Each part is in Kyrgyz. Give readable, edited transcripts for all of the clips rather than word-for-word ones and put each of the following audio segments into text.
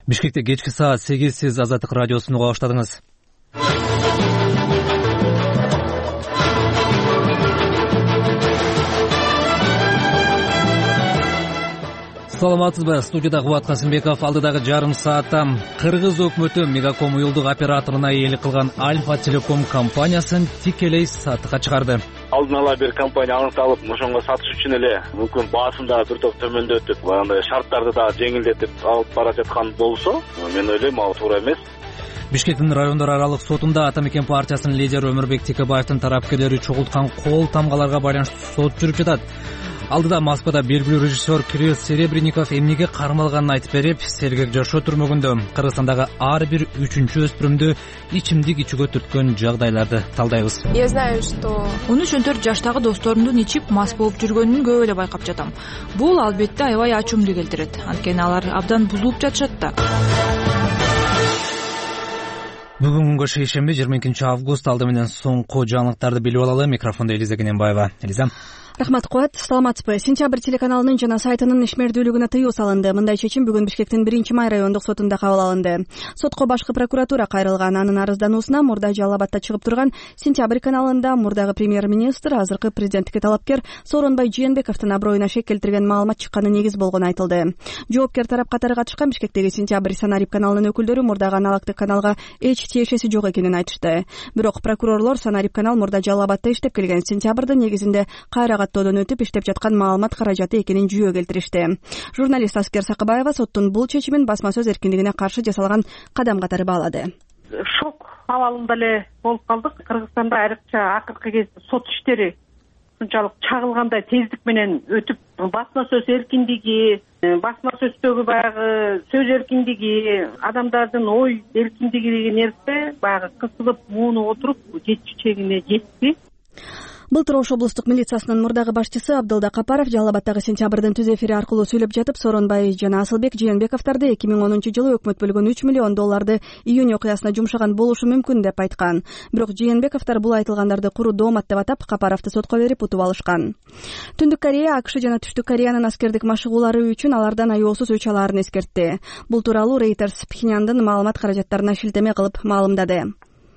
Бишкекте кечки саат 8 сиз Азаттык радиосун уга баштадыңыз. Саламатсызбы? Студияда Кубат Касымбеков. Алдыдагы жарым саатта Кыргыз өкмөтү Мегаком уюлдук операторуна ээлик кылган Альфа Телеком компаниясын тикелей сатыкка чыгарды. Алдын ала бир компания аныкталып, ошонго сатыш үчүн эле мүмкүн баасын да бир топ төмөндөтүп, андай шарттарды да жеңилдетип алып бара жаткан болсо, мен ойлойм ал туура эмес. Бишкектин райондор аралык сотунда Ата Мекен партиясынын лидери Өмүрбек Текебаевдин тарапкерлери чогулткан кол тамгаларга байланыштуу сот жүрүп жатат. Алдыда Москвада белгилүү режиссер Кирилл Серебренников эмнеге кармалганын айтып берип, сергек жашоо түрмөгүндө Кыргызстандагы ар бир 3-өспүрүмдү ичимдик ичүүгө түрткөн жагдайларды талдайбыз. Я знаю, что 13-14 жаштагы досторумдун ичип мас болуп жүргөнүн көп эле байкап жатам. Бул албетте аябай ачуумду келтирет. Анткени алар абдан бузулуп жатышат да. Бүгүн күнгө шейшемби 22 август. Алды менен соңку жаңылыктарды билип алалы. Микрофондо Элиза Кененбаева. Элиза. Рахмат Куат, саламатсызбы? Сентябрь телеканалынын жана сайтынын ишмердүүлүгүнө тыюу салынды. Мындай чечим бүгүн Бишкектин 1-май райондук сотунда кабыл алынды. Сотко башкы прокуратура кайрылган. Анын арыздануусуна мурда Жалал Абадта чыгып турган Сентябрь каналында мурдагы премьер-министр, азыркы президенттикке талапкер Сооронбай Жээнбековдун аброюна шек келтирген маалымат чыкканы негиз болгону айтылды. Жоопкер тарап катары катышкан Бишкектеги Сентябрь Санарип каналынын өкүлдөрү мурдагы аналогдук каналга эч тиешеси жок экенин айтышты. Бирок прокурорлор Санарип канал мурда Жалал Абадта иштеп келген Сентябрдын негизинде кайра каттоодон өтүп иштеп жаткан маалымат каражаты экенин жүйө келтиришти. Журналист Аскер Сакыбаева соттун бул чечимин басма сөз эркиндигине каршы жасалган кадам катары баалады. Шок абалында эле болуп калдык. Кыргызстанда айрыкча акыркы кезде сот иштери ушунчалык чагылгандай тездик менен өтүп, басма сөз эркиндиги, басма сөздөгү баягы сөз эркиндиги, адамдардын ой эркиндиги деген нерсе баягы кысылып, муунуп отуруп жетчү чегине жетти. Былтыр Ош облустук милициясынын мурдагы башчысы Абдылда Капаров Жалал Абадтагы Сентябрдын түз эфири аркылуу сүйлөп жатып, Сооронбай жана Асылбек Жээнбековдорду 2010-жылы өкмөт бөлгөн 3 миллион долларды июнь окуясына жумшаган болушу мүмкүн деп айткан. Бирок Жээнбековдор бул айтылгандарды куру доомат деп атап, Капаровду сотко берип утуп алышкан. Түндүк Корея АКШ жана Түштүк Кореянын аскердик машыгуулары үчүн алардан аеосуз өч алаарын эскертти. Бул тууралуу Reuters Пхеньяндын маалымат каражаттарына шилтеме кылып маалымдады.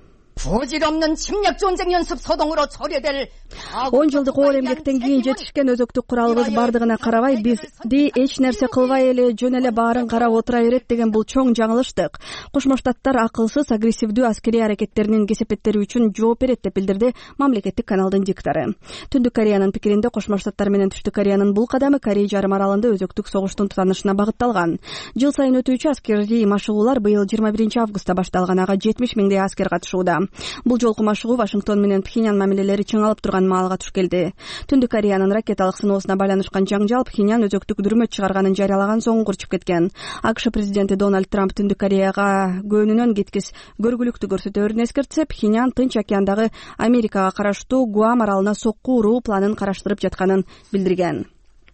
부질없는 침략 전쟁 연습 소동으로 처리될 10 жылдык оор эмгектен кийин жетишкен өзөктүк куралыбыз бардыгына карабай бизди эч нерсе кылбай эле жөн эле баарын карап отура берет деген бул чоң жаңылыштык. Кошмо Штаттар акылсыз агрессивдүү аскерий аракеттеринин кесепеттери үчүн жооп берет деп билдирди мамлекеттик каналдын диктору. Түндүк Кореянын пикиринде Кошмо Штаттар менен Түштүк Кореянын бул кадамы Корей жарым аралында өзөктүк согуштун тутанышына багытталган. Жыл сайын өтүүчү аскерий машыгуулар быйыл 21 августта башталган. Ага 70 миңдей аскер катышууда. Бул жолку машыгуу Вашингтон менен Пхеньян мамилелери чыңалып турган маалга туш келди. Түндүк Кореянын ракеталык сыноосуна байланышкан жаңжал Пхеньян өзөктүк дүрмөт чыгарганын жарыялаган соң курчуп кеткен. АКШ президенти Дональд Трамп Түндүк Кореяга көөнүнөн кеткис көргүлүктү көрсөтөөрүн эскертсе, Пхеньян Тынч океандагы Америкага караштуу Гуам аралына сокку уруу планын караштырып жатканын билдирген.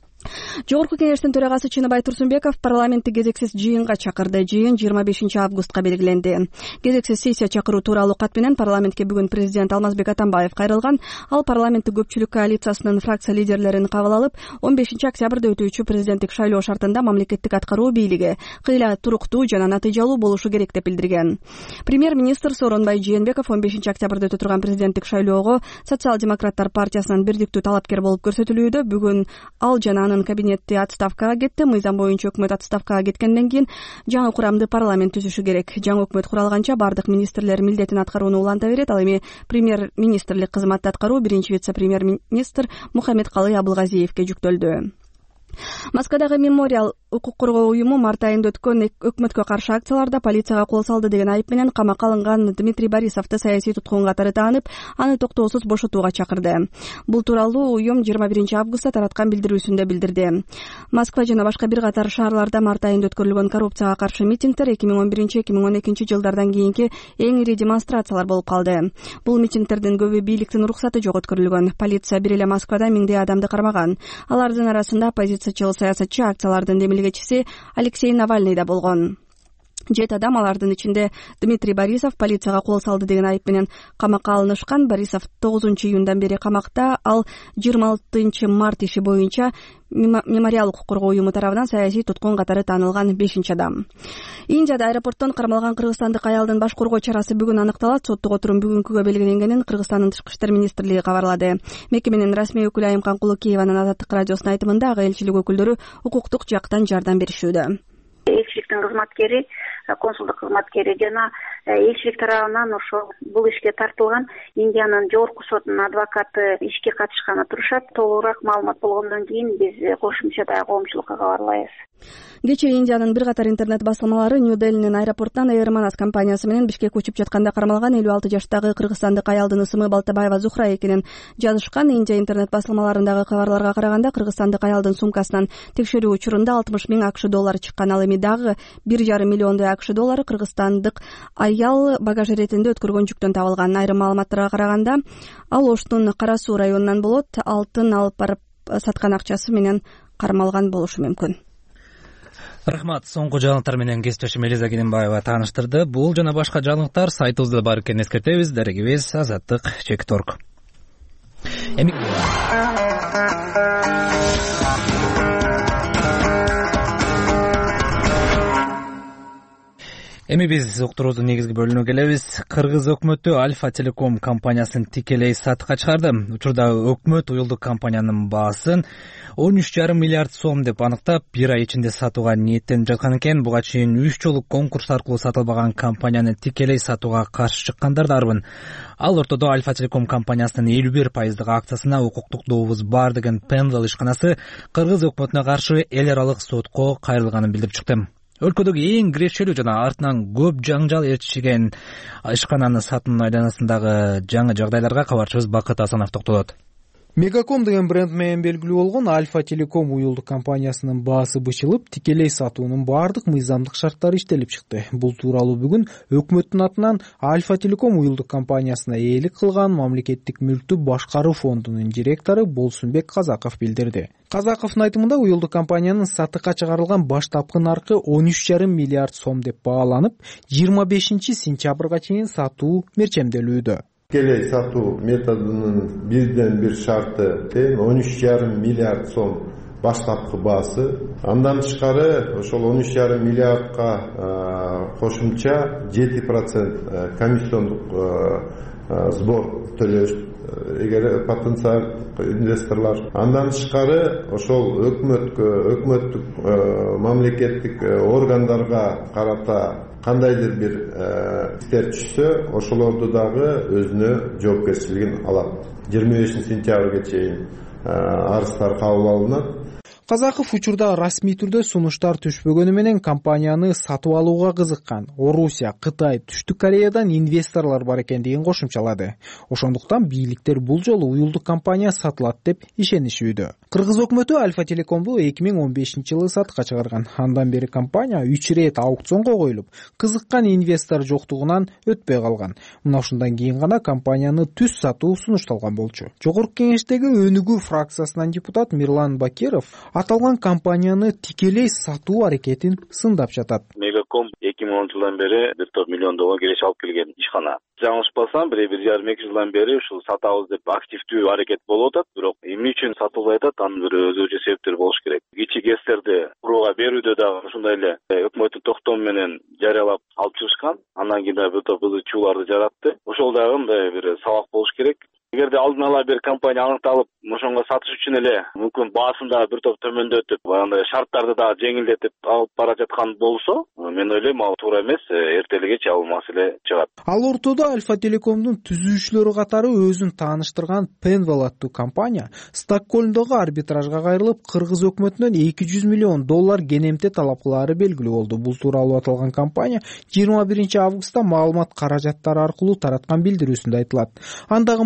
Жогорку кеңештин төрагасы Чыныбай Турсунбеков парламентти кезексиз жыйынга чакырды. Жыйын 25 августка белгиленди. Кезексиз сессия чакыруу тууралуу кат менен парламентке бүгүн президент Алмазбек Атамбаев кайрылган. Ал парламентти көпчүлүк коалициясынын фракция лидерлерин кабыл алып, 15 октябрда өтүүчү президенттик шайлоо шартында мамлекеттик аткаруу бийлиги кыйла туруктуу жана натыйжалуу болушу керек деп билдирген. Премьер-министр Сооронбай Жээнбеков 15 октябрда өтө турган президенттик шайлоого социал-демократтар партиясынын бирдиктүү талапкер болуп көрсөтүлүүдө. Бүгүн ал жана кабинетти отставкага кетти. Мыйзам боюнча өкмөт отставкага кеткенден кийин жаңы курамды парламент түзүшү керек. Жаңы өкмөт куралганча бардык министрлер милдетин аткарууну уланта берет. Ал эми премьер-министрлик кызматты аткаруу биринчи вице-премьер-министр Мухаммедкалый Абылгазиевке жүктөлдү. Москвадагы Мемориал укук коргоо уюму март айында өткөн өкмөткө каршы акцияларда полицияга кол салды деген айып менен камакка алынган Дмитрий Борисовду саясий туткун катары таанып, аны токтоосуз бошотууга чакырды. Бул тууралуу уюм 21 августта тараткан билдирүүсүндө билдирди. Москва жана башка бир катар шаарларда март айында өткөрүлгөн коррупцияга каршы митингдер 2011-2012 жылдардан кийинки эң ири демонстрациялар болуп калды. Бул митингдердин көбү бийликтин уруксаты жок өткөрүлгөн. Полиция бир эле Москвада миңдей адамды кармаган. Алардын арасында оппозициячыл саясатчы, акциялардын демилгечиси Алексей Навальный да болгон. 7 адам, алардын ичинде Дмитрий Борисов полицияга кол салды деген айып менен камакка алынышкан. Борисов 9-июндан бери камакта, ал 26 март иши боюнча мемориал укук коргоо уюму тарабынан саясий туткун катары таанылган 5-адам. Индияда аэропорттон кармалган кыргызстандык аялдын баш коргоо чарасы бүгүн аныкталат. Соттук отурум бүгүнкүгө белгиленгенин Кыргызстандын Тышкы иштер министрлиги кабарлады. Мекеменин расмий өкүлү Айымкан Кулукееванын Азаттык радиосуна айтымында ага элчилик өкүлдөрү укуктук жактан жардам беришүүдө. Элчиликтин кызматкери, консулдук кызматкери жана элчилик тарабынан ошол бул ишке тартылган Индиянын жогорку сотунун адвокаты ишке катышканы турушат. Толугураак маалымат болгондон кийин биз кошумча дагы коомчулукка кабарлайбыз. Кечээ Индиянын бир катар интернет басылмалары Нью-Делинин аэропортунан Air Manas компаниясы менен Бишкекке учуп жатканда кармалган 56 жаштагы кыргызстандык аялдын ысымы Балтабаева Зухра экенин жазышкан. Индия интернет басылмаларындагы кабарларга караганда кыргызстандык аялдын сумкасынан текшерүү учурунда 60 000 АКШ доллары чыккан. Ал эми дагы 1,5 миллиондой АКШ доллары кыргызстандык аял багаж иретинде өткөргөн жүктөн табылган. Айрым маалыматтарга караганда ал Оштун Кара Суу районунан болот. Алтын алып барып саткан акчасы менен кармалган болушу мүмкүн. Рахмат. Соңку жаңылыктар менен кесиптешим Элиза Кененбаева тааныштырды. Бул жана башка жаңылыктар сайтыбызда бар экенин эскертебиз. Дарегибиз azаттык.org. Эми биз уктуруубуздун негизги бөлүгүнө келебиз. Кыргыз өкмөтү Альфа Телеком компаниясын тикелей сатыкка чыгарды. Учурда өкмөт уюлдук компаниянын баасын 13,5 миллиард сом деп аныктап, бир ай ичинде сатууга ниеттенип жаткан экен. Буга чейин 3 жолу конкурс аркылуу сатылбаган компанияны тикелей сатууга каршы чыккандар дарбын. Ал ортодо Альфа Телеком компаниясынын 51% акциясына укуктук дообуз бар деген Penwell ишканасы кыргыз өкмөтүнө каршы эл аралык сотко кайрылганын билдирип чыкты. Өлкөдөгү эң кирешелүү жана артынан көп жаңжал ээрчишкен ишкананы сатуунун айланасындагы жаңы жагдайларга кабарчыбыз Бакыт Асанов токтолот. Мегаком деген бренд менен белгилүү болгон Альфа Телеком уюлдук компаниясынын баасы бычылып, тикелей сатуунун баардык мыйзамдык шарттары иштелип чыкты. Бул тууралуу бүгүн өкмөттүн атынан Альфа Телеком уюлдук компаниясына ээлик кылган Мамлекеттик мүлктү башкаруу фондунун директору Болсунбек Казаков билдирди. Казаковдун айтымында уюлдук компаниянын сатыкка чыгарылган баштапкы наркы 13,5 миллиард сом деп бааланып, 25-сентябрга чейин сатуу мерчемделүүдө. Тикелей сатуу методунун бирден бир шарты 13,5 миллиард сом баштапкы баасы. Андан тышкары ошол 13,5 миллиардка кошумча 7% комиссиондук сбор төлөш эгер потенциал инвесторлар. Андан тышкары ошол өкмөттүк мамлекеттик органдарга карата кандайдыр бир иштер түшсө, ошолорду дагы өзүнө жоопкерчилигин алат. 25 сентябрга чейин арыздар кабыл алынат. Казаков учурда расмий түрдө сунуштар түшпөгөнү менен компанияны сатып алууга кызыккан. Орусия, Кытай, Түштүк Кореядан инвесторлор бар экендигин кошумчалады. Ошондуктан бийликтер бул жолу уюлдук компания сатылат деп ишенишүүдө. Кыргыз өкмөтү Альфа Телекомду 2015-жылы сатыкка чыгарган. Андан бери компания 3 рет аукционго коюлуп, кызыккан инвестор жоктугунан өтпөй калган. Мына ушундан кийин гана компанияны түз сатуу сунушталган болчу. Жогорку кеңештеги Өнүгүү фракциясынан депутат Мирлан Бакиров аталган компанияны тикелей сатуу аракетин сындап жатат. Мегаком 2010-жылдан бери 1 миллион доллар киреше алып келген ишкана. Жаңылышпасам, 1,5-2 жылдан бери ушул сатабыз деп активдүү аракет болуп атат, бирок эмне үчүн сатылбай атат, анын бир өзгөчө себептери болуш керек. Кичи ГЭСтерди курууга берүүдө дагы ушундай эле өкмөттүн токтому менен жарыялап алып чыгышкан. Андан кийин дагы бир топ ызычууларды жаратты. Ошол дагы мындай бир сабак болуш керек. Эгерде алдын ала бир компания аныкталып, ошонго сатыш үчүн эле мүмкүн баасын да бир топ төмөндөтүп, андай шарттарды да жеңилдетип алып бара жаткан болсо, мен ойлойм ал туура эмес, эртелигече ал маселе чыгат. Ал ортодо Альфа Телекомдун түзүүчүлөрү катары өзүн тааныштырган Penwell аттуу компания Стокгольмдогу арбитражга кайрылып, кыргыз өкмөтүнөн 200 миллион доллар кенемте талап кылаары белгилүү болду. Бул тууралуу аталган компания 21 августта маалымат каражаттары аркылуу тараткан билдирүүсүндө айтылат. Андагы маалымат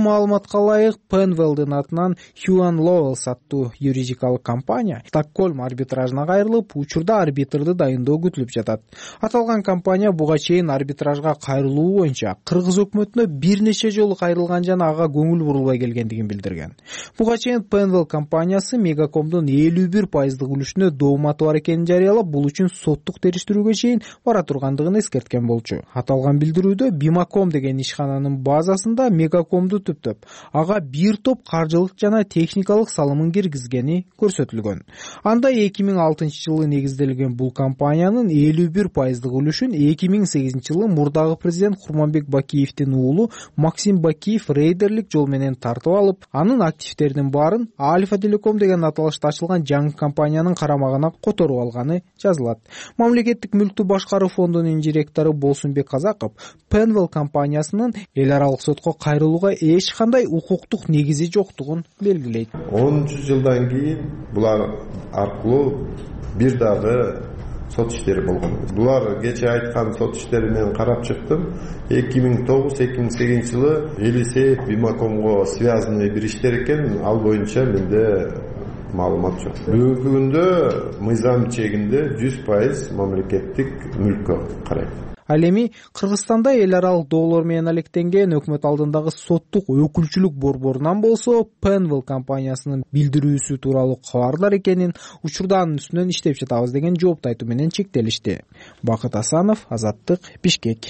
атка ылайык Penwell'дин атынан Huan Lowells аттуу юридикалык компания Стокгольм арбитражына кайрылып, учурда арбитрди дайындоо күтүлүп жатат. Аталган компания буга чейин арбитражга кайрылуу боюнча кыргыз өкмөтүнө бир нече жолу кайрылган жана ага көңүл бурулбай келгендигин билдирген. Буга чейин Penwell компаниясы Мегакомдун 51% үлүшүнө дооматы бар экенин жарыялап, бул үчүн соттук териштирүүгө чейин бара тургандыгын эскерткен болчу. Аталган билдирүүдө Бимаком деген ишкананын базасында Мегакомду түптөп, ага бир топ каржылык жана техникалык салымын киргизгени көрсөтүлгөн. Анда 2006 жылы негизделген бул компаниянын 51% үлүшүн 2008 жылы мурдагы президент Курманбек Бакиевдин уулу Максим Бакиев рейдерлик жол менен тартып алып, анын активдеринин баарын Альфа Телеком деген аталышта ачылган жаңы компаниянын карамагына которуп алганы жазылат. Мамлекеттик мүлктү башкаруу фондунун директору Болсунбек Казаков Penwell компаниясынын эл аралык сотко кайрылууга эч кандай укуктук негизи жоктугун белгилейт. 10 жылдан кийин булар аркылуу бир дагы сот иштери болгон. Булар кече айткан сот иштерин мен карап чыктым. 2009-2008 жылы Елисеев Бимакомго связанный бир иштер экен, ал боюнча менде маалымат жок. Бүгүнкү күндө мыйзам чегинде 100% мамлекеттик мүлккө карайт. Ал эми Кыргызстанда эл аралык доолор менен алектенген өкмөт алдындагы соттук өкүлчүлүк борборунан болсо Penwell компаниясынын билдирүүсү тууралуу кабардар экенин, учурда анын үстүнөн иштеп жатабыз деген жоопту айтуу менен чектелишти. Бакыт Асанов, Азаттык, Бишкек.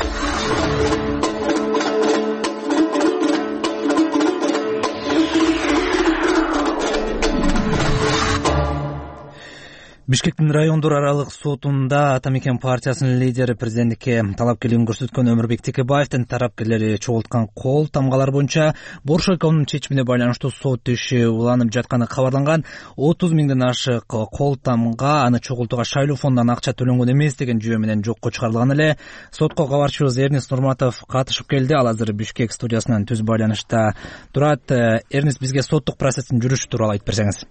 Бишкектин райондор аралык сотунда Ата Мекен партиясынын лидери президенттикке талапкерлигин көрсөткөн Өмүрбек Текебаевдин тарапкерлери чогулткан кол тамгалар боюнча Боршойковдун чечимине байланыштуу сот иши уланып жатканы кабарланган. 30 миңден ашык кол тамга аны чогултууга шайлоо фондунан акча төлөнгөн эмес деген жүйө менен жокко чыгарылган эле. Сотко кабарчыбыз Эрнис Нурматов катышып келди. Ал азыр Бишкек студиясынан түз байланышта турат. Эрнис, бизге соттук процесстин жүрүшү тууралуу айтып берсеңиз.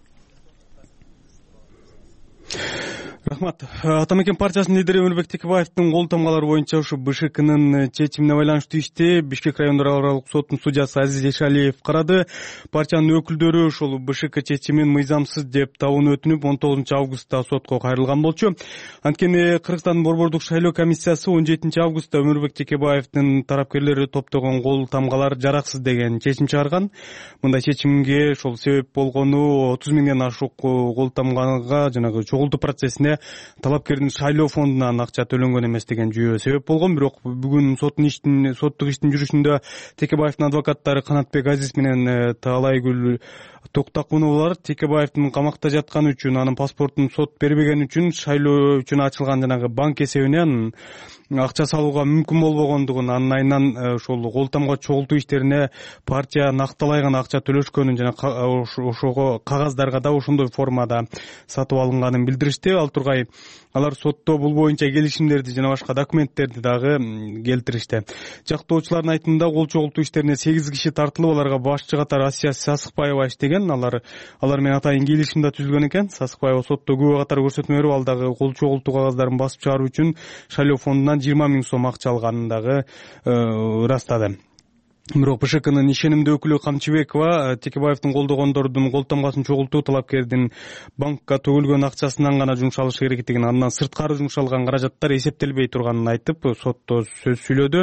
Рахмат. Ата Мекен партиясынын лидери Өмүрбек Текебаевдин кол тамгалары боюнча ушу БШКнын чечимине байланыштуу ишти Бишкек райондор аралык сотунун судьясы Азиз Эшалиев карады. Партиянын өкүлдөрү ушул БШК чечимин мыйзамсыз деп табууну өтүнүп, 19 августта сотко кайрылган болчу. Анткени Кыргызстандын борбордук шайлоо комиссиясы 17 августта Өмүрбек Текебаевдин тарапкерлери топтогон кол тамгалар жараксыз деген чечим чыгарган. Мындай чечимге ошол себеп болгону 30 миңден ашык кол тамгага жанагы чогултуу процессине талапкердин шайлоо фондунан акча төлөнгөн эмес деген жүйө себеп болгон. Бирок бүгүн соттук иштин жүрүшүндө Текебаевдин адвокаттары Канатбек Азиз менен Таалайгүл Токтакуновалар Текебаевдин камакта жатканы үчүн, анын паспортун сот бербеген үчүн шайлоо үчүн ачылган жанагы банк эсебинен акча салууга мүмкүн болбогондугун, анын айынан ошол кол тамга чогултуу иштерине партия накталай гана акча төлөшкөнүн жана ошого кагаздарга да ошондой формада сатып алынганын билдиришти. Ал тургай алар сотто бул боюнча келишимдерди жана башка документтерди дагы келтиришти. Жактоочулардын айтымында кол чогултуу иштерине 8 киши тартылып, аларга башчы катары Асия Сасыкбаева иштеген. Алар менен атайын келишим да түзүлгөн экен. Сасыкбаева сотто күбө катары көрсөтмө берип, ал дагы кол чогултуу кагаздарын басып чыгаруу үчүн шайлоо фондунан 20 миң сом акча алганын дагы ырастады. Бирок БШКнын ишенимдүү өкүлү Камчыбекова Текебаевдин колдогондордун кол тамгасын чогултуу талапкердин банкка төгүлгөн акчасынан гана жумшалышы керек экенин, андан сырткары жумшалган каражаттар эсептелбей турганын айтып, сотто сөз сүйлөдү.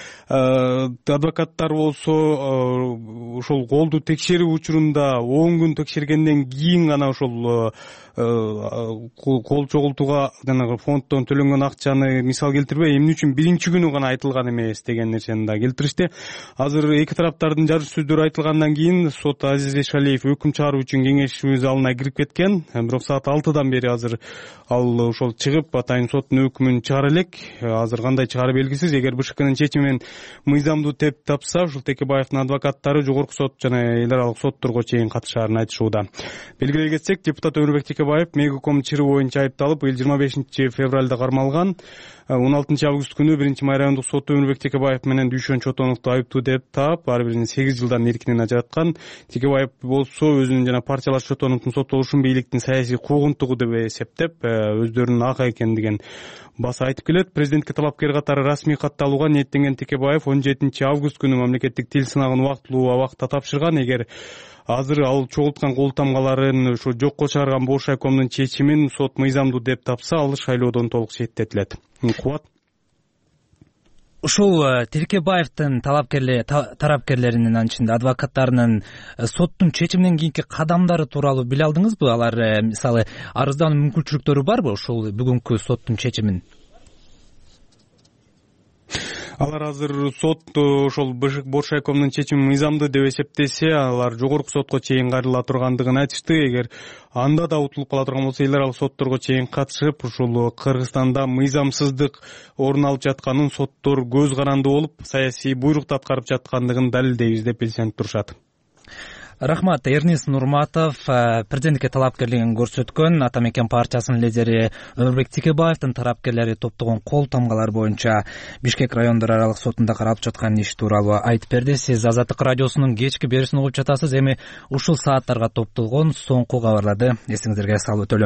Адвокаттар болсо ошол колду текшерүү учурунда 10 күн текшергенден кийин гана ошол кол чогултууга жанагы фонддон төлөнгөн акчаны мисал келтирбей, эмне үчүн биринчи күнү гана айтылган эмес деген нерсени да келтиришти. Азыр эки тараптардын жарыш сөздөрү айтылгандан кийин сот Азиз Эшалиев өкүм чыгаруу үчүн кеңешүү залына кирип кеткен. Бирок саат 6-дан бери азыр ал ошол чыгып атайын соттун өкүмүн чыгара элек. Азыр кандай чыгары белгисиз. Эгер БШКнын чечимин мыйзамдуу деп тапса, ушул Текебаевдин адвокаттары жогорку сот жана эл аралык сотторго чейин катышаарын айтышууда. Белгилей кетсек, депутат Өмүрбек Текебаев Мегаком чыры боюнча айыпталып, 25 февралда кармалган. 16 август күнү 1-Май райондук соту Өмүрбек Текебаев менен Дүйшөн Чотоновду айыптуу деп таап, ар биринин 8 жылдан эркинен ажыраткан. Текебаев болсо өзүнүн жана партиялаш Чотоновдун соттолушун бийликтин саясий куугунтугу деп эсептеп, өздөрүнүн ак экендигин баса айтып келет. Президентке талапкер катары расмий катталууга ниеттенген Текебаев 17 август күнү мамлекеттик тил сынагын убактылуу абакта тапшырган. Эгер азыр ал чогулткан кол тамгаларын ушу жокко чыгарган Бош айкомдун чечимин сот мыйзамдуу деп тапса, ал шайлоодон толук четтетилет. Кубат. Ушул Текебаевдин тарапкерлеринин, анын ичинде адвокаттарынын соттун чечиминен кийинки кадамдары тууралуу биле алдыңызбы? Алар мисалы арыздануу мүмкүнчүлүктөрү барбы ушул бүгүнкү соттун чечимин? Алар азыр сот ошол Бош айкомдун чечими мыйзамдуу деп эсептесе, алар жогорку сотко чейин кайрыла тургандыгын айтышты. Эгер анда да утулуп кала турган болсо, элер ал сотторго чейин катышып, ушул Кыргызстанда мыйзамсыздык орун алып жатканын соттор көз карандуу болуп, саясий буйрукту аткарып жаткандыгын далилдейбиз деп белсенип турушат. Рахмат. Эрнис Нурматов президентке талапкерлигин көрсөткөн Ата Мекен партиясынын лидери Өмүрбек Текебаевдин тарапкерлери топтогон кол тамгалар боюнча Бишкек райондор аралык сотунда каралып жаткан иш тууралуу айтып берди. Сиз Азаттык радиосунун кечки берүүсүн угуп жатасыз. Эми ушул сааттарга топтолгон соңку кабарларды эсиңиздерге салып өтөлү.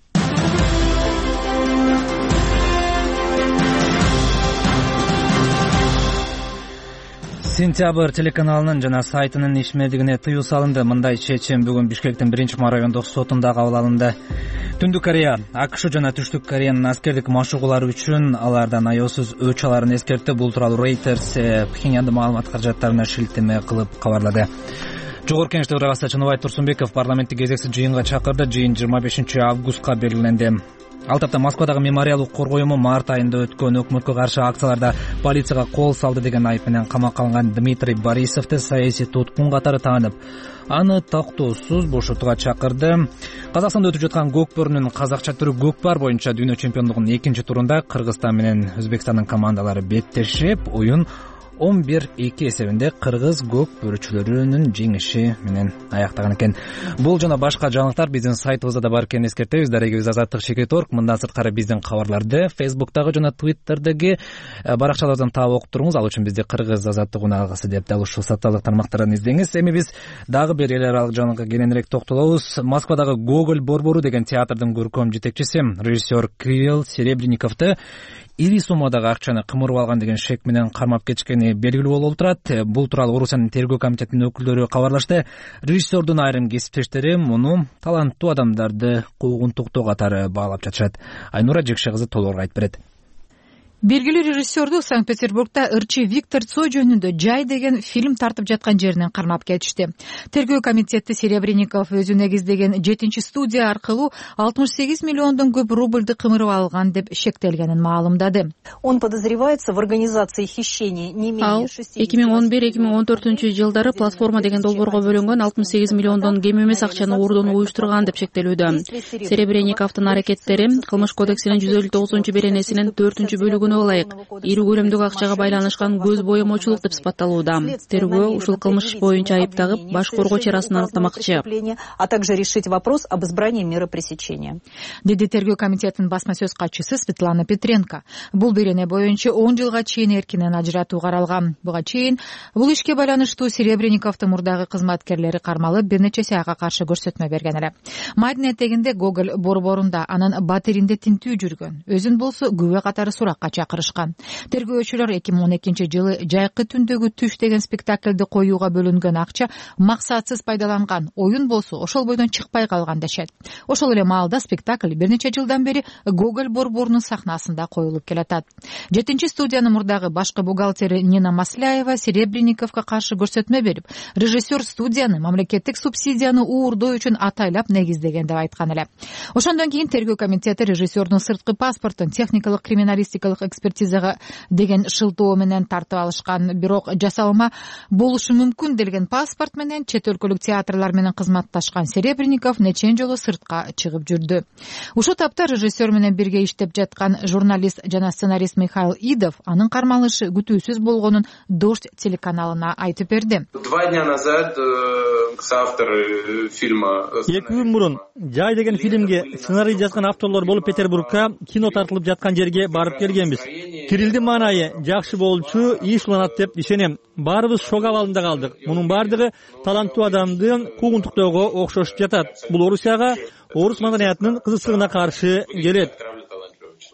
Сентябрь телеканалынын жана сайтынын ишмердигине тыюу салынды. Мындай чечим бүгүн Бишкектин 1-райондук сотунда кабыл алынды. Түндүк Корея, АКШ жана Түштүк Кореянын аскердик машыгуулары үчүн алардан аяосуз өч аларын эскертти. Бул тууралуу Reuters Пхеньяндын маалымат каражаттарына шилтеме кылып кабарлады. Жогорку Кеңеш төрагасы Чыныбай Турсунбеков парламенттик кезексиз жыйынга чакырды. Жыйын 25 августка белгиленди. Ал тапта Москвадагы мемориал укук уюму март айында өткөн өкмөткө каршы акцияларда полицияга кол салды деген айып менен камакка алынган Дмитрий Борисовду саясий туткун катары таанып, аны токтоосуз бошотууга чакырды. Казакстанда өтүп жаткан көкпөрүнүн казакча түрү көкпар боюнча дүйнө чемпиондугунун 2-турунда Кыргызстан менен Өзбекстандын командалары беттешип, оюн 11-2 эсебинде кыргыз көкпөрүчүлөрүнүн жеңиши менен аяктаган экен. Бул жана башка жаңылыктар биздин сайтыбызда да бар экенин эскертебиз. Дарегибиз Азаттык.org. Мындан сырткары биздин кабарларды Facebook'тагы жана Twitter'дagi баракчалардан таап окуп туруңуз. Ал үчүн бизди Кыргыз Азаттык унагысы деп дал ушул социалдык тармактардан издеңиз. Эми биз дагы бир эл аралык жаңылыкка кененирээк токтолобуз. Москвадагы Гоголь борбору деген театрдын көркөм жетекчиси режиссер Кирилл Серебренниковду ири суммадагы акчаны кымырып алган деген шек менен кармап кетишкени белгилүү болуп турат. Бул тууралуу Орусиянын тергөө комитетинин өкүлдөрү кабарлашты. Режиссердун айрым кесиптештери муну таланттуу адамдарды куугунтуктоо катары баалап жатышат. Айнура Жекше кызы толугураак айтып берет. Белгилүү режиссерду Санкт-Петербургда ырчы Виктор Цой жөнүндө Жай деген фильм тартып жаткан жеринен кармап кетишти. Тергөө комитети Серебренников өзү негиздеген 7-студия аркылуу 68 миллиондон көп рубльду кымырып алган деп шектелгенин маалымдады. Он подозревается в организации хищений не менее 2011-2014 жылдары платформа деген долбоорго бөлүнгөн 68 миллиондон кем эмес акчаны уурдоону уюштурган деп шектелүүдө. Серебренниковдун аракеттери Кылмыш кодексинин 159-беренесинин 4-бөлүгүнө ылайык ири көлөмдөгү акчага байланышкан көз боемочулук деп сыпатталууда. Тергөө ушул кылмыш иш боюнча айып тагып, баш коргоо чарасын аныктамакчы. А также решить вопрос об избрании меры пресечения. Деди тергөө комитетинин басма сөз катчысы Светлана Петренко. Бул берене боюнча 10 жылга чейин эркинен ажыратуу каралган. Буга чейин бул ишке байланыштуу Серебренниковдун мурдагы кызматкерлери кармалып, бир нече ага каршы көрсөтмө берген эле. Майдын этегинде Гоголь борборунда анын батиринде тинтүү жүргөн. Өзүн болсо күбө катары суракка чакырышкан. Тергөөчүлөр 2012 жылы Жайкы түндөгү түш деген спектакльди коюуга бөлүнгөн акча максатсыз пайдаланган. Оюн болсо ошол бойдон чыкпай калган дешет. Ошол эле маалда спектакль бир нече жылдан бери Гоголь борборунун сахнасында коюлуп келатат. 7-студиянын мурдагы башкы бухгалтери Нина Масляева Серебренниковго каршы көрсөтмө берип, режиссер студияны мамлекеттик субсидияны уурдоо үчүн атайлап негиздеген деп айткан эле. Ошондон кийин тергөө комитети режиссердун сырткы паспортун техникалык криминалистикалык экспертизага деген шылтоо менен тартып алышкан. Бирок жасалма болушу мүмкүн делген паспорт менен чет өлкөлүк театрлар менен кызматташкан Серебренников нечен жолу сыртка чыгып жүрдү. Ушул тапта режиссер менен бирге иштеп жаткан журналист жана сценарист Михаил Идов анын кармалышы күтүүсүз болгонун Дождь телеканалына айтып берди. 2 дня назад соавтор фильма 2 күн мурун Жай деген фильмге сценарий жазган авторлор болуп Петербургка кино тартылып жаткан жерге барып келгенбиз. Кирилдин маанайы жакшы болчу, иш уланат деп ишенем. Баарыбыз шок абалында калдык. Мунун бардыгы таланттуу адамдын куугунтуктоого окшошуп жатат. Бул Орусияга, орус маданиятынын кызыксыздыгына каршы келет.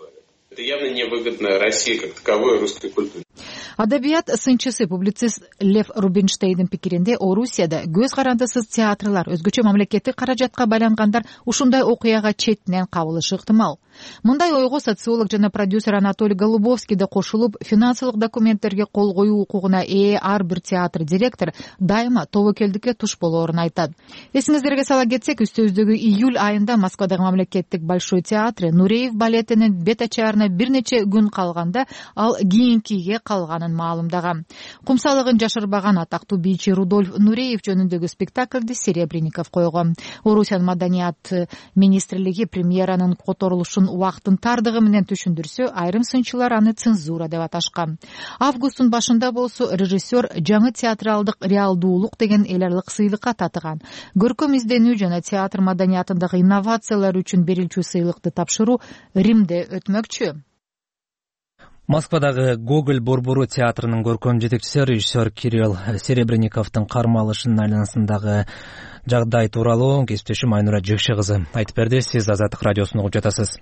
Это явно невыгодно России как таковой, русской культуре. Адабият сынчысы публицист Лев Рубинштейндин пикиринде Орусияда көз карандысыз театрлар, өзгөчө мамлекеттик каражатка байлангандар ушундай окуяга четинен кабылышы ыктымал. Мындай ойго социолог жана продюсер Анатолий Голубовский да кошулуп, финансылык документтерге кол коюу укугуна ээ ар бир театр директор дайыма тобокелдикке туш болоорун айтат. Эсиңиздерге сала кетсек, үстөбүздөгү июль айында Москвадагы мамлекеттик Большой театры Нуреев балетинин бет ачаарына бир нече күн калганда ал кийинкиге калганын маалымдаган. Кумсалыгын жашырбаган атактуу бийчи Рудольф Нуреев жөнүндөгү спектакльди Серебренников койгон. Орусиянын маданият министрлиги премьеранын которулушун убактын тардыгы менен түшүндүрсө, айрым сынчылар аны цензура деп аташкан. Августтун башында болсо режиссер жаңы театралдык реалдуулук деген эл аралык сыйлыкка татыган. Көркөм изденүү жана театр маданиятындагы инновациялар үчүн берилчү сыйлыкты тапшыруу Римде өтмөкчү. Москвадагы Гоголь борбору театрынын көркөм жетекчиси режиссер Кирилл Серебренниковдун кармалышынын айланасындагы жагдай тууралуу кесиптешим Айнура Жекше кызы айтып берди. Сиз Азаттык радиосун угуп жатасыз.